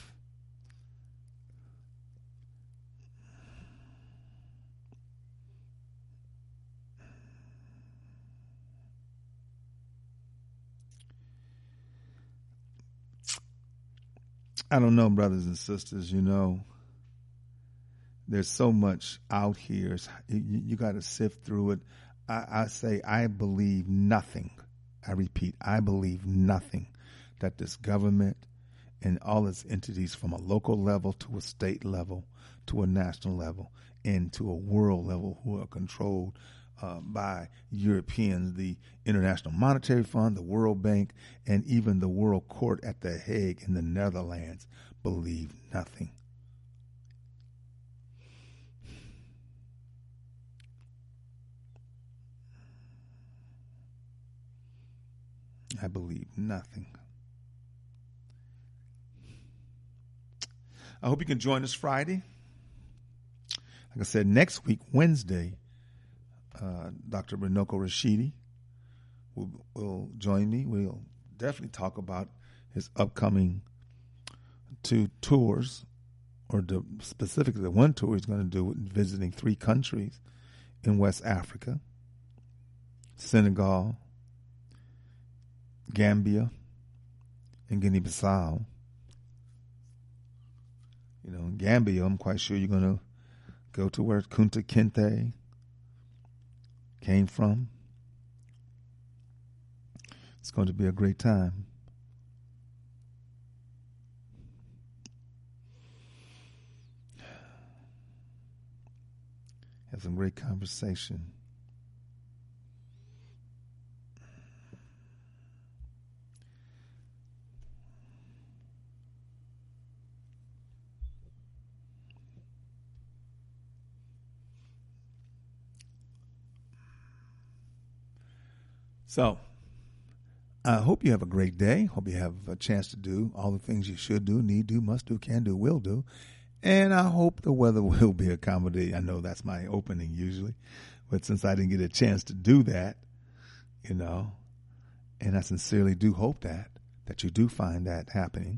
I don't know, brothers and sisters, you know, there's so much out here. You, you got to sift through it. I, I say I believe nothing. I repeat, I believe nothing that this government and all its entities from a local level to a state level to a national level and to a world level who are controlled uh, by Europeans, the International Monetary Fund, the World Bank, and even the World Court at The Hague in the Netherlands believe nothing. I believe nothing. I hope you can join us Friday. Like I said, next week, Wednesday, uh, Doctor Runoko Rashidi will, will join me. We'll definitely talk about his upcoming two tours, or the, specifically the one tour he's going to do, visiting three countries in West Africa: Senegal, Gambia, and Guinea-Bissau. You know, in Gambia, I'm quite sure you're going to go to where Kunta Kinte came from. It's going to be a great time. Have some great conversation. So, I hope you have a great day. Hope you have a chance to do all the things you should do, need do, must do, can do, will do. And I hope the weather will be accommodating. I know that's my opening usually, but since I didn't get a chance to do that, you know, and I sincerely do hope that, that you do find that happening.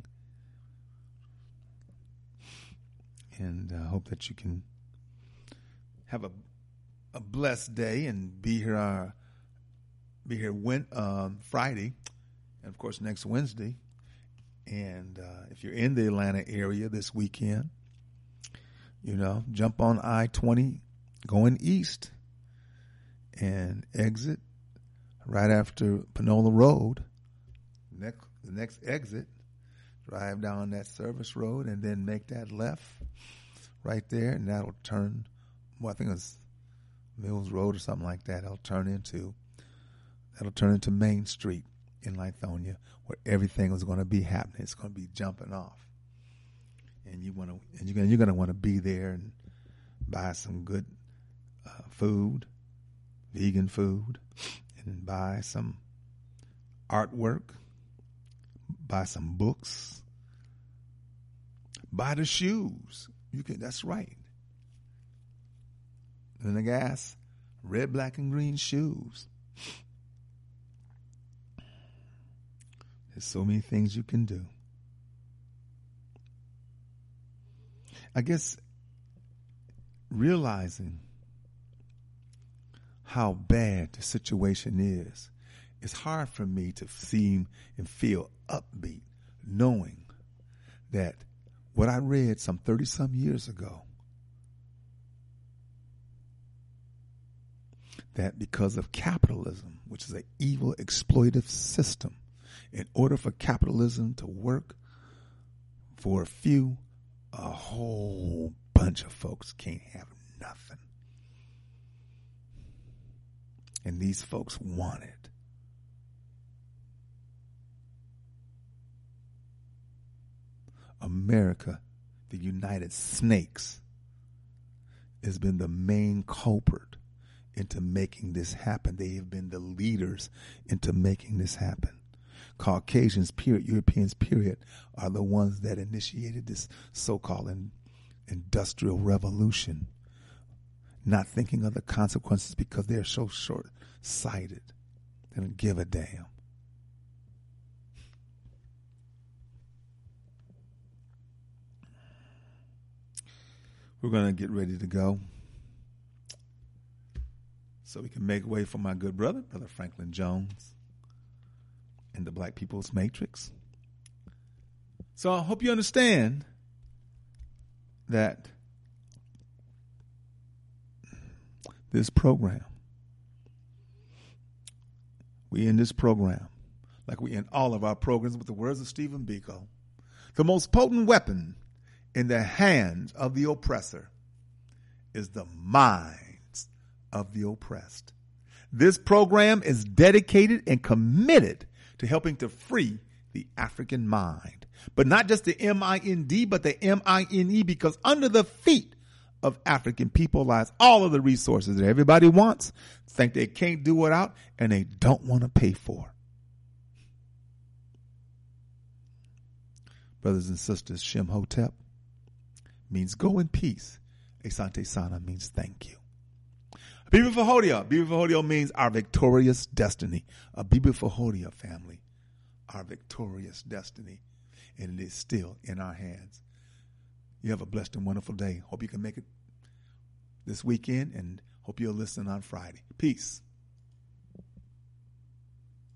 And I hope that you can have a a blessed day and be here uh, be here when, um, Friday, and of course next Wednesday. And uh, if you're in the Atlanta area this weekend, you know, jump on I twenty going east and exit right after Panola Road. Next, the next exit, drive down that service road and then make that left right there, and that'll turn, well, I think it's Mills Road or something like that. It'll turn into That'll turn into Main Street in Lithonia, where everything is going to be happening. It's going to be jumping off, and you want to, and you're going, you're going to want to be there and buy some good uh, food, vegan food, and buy some artwork, buy some books, buy the shoes. You can. That's right. And the gas, red, black, and green shoes. There's so many things you can do. I guess realizing how bad the situation is, it's hard for me to seem and feel upbeat, knowing that what I read some thirty-some years ago, that because of capitalism, which is an evil, exploitive system, in order for capitalism to work for a few, a whole bunch of folks can't have nothing. And these folks want it. America, the United Snakes, has been the main culprit into making this happen. They have been the leaders into making this happen. Caucasians, period, Europeans, period, are the ones that initiated this so-called in, industrial revolution, not thinking of the consequences because they're so short-sighted. They don't give a damn. We're going to get ready to go so we can make way for my good brother, Brother Franklin Jones, in the Black People's Matrix. So I hope you understand that this program, we end this program like we end all of our programs with the words of Stephen Biko: the most potent weapon in the hands of the oppressor is the minds of the oppressed. This program is dedicated and committed to helping to free the African mind. But not just the M I N D, but the M I N E, because under the feet of African people lies all of the resources that everybody wants, think they can't do without, and they don't want to pay for. Brothers and sisters, Shem Hotep means go in peace. Asante Sana means thank you. Abiba Fahodia. Abiba Fahodia means our victorious destiny. Abiba Fahodia family, our victorious destiny. and it is still in our hands. You have a blessed and wonderful day. Hope you can make it this weekend, and hope you'll listen on Friday. Peace.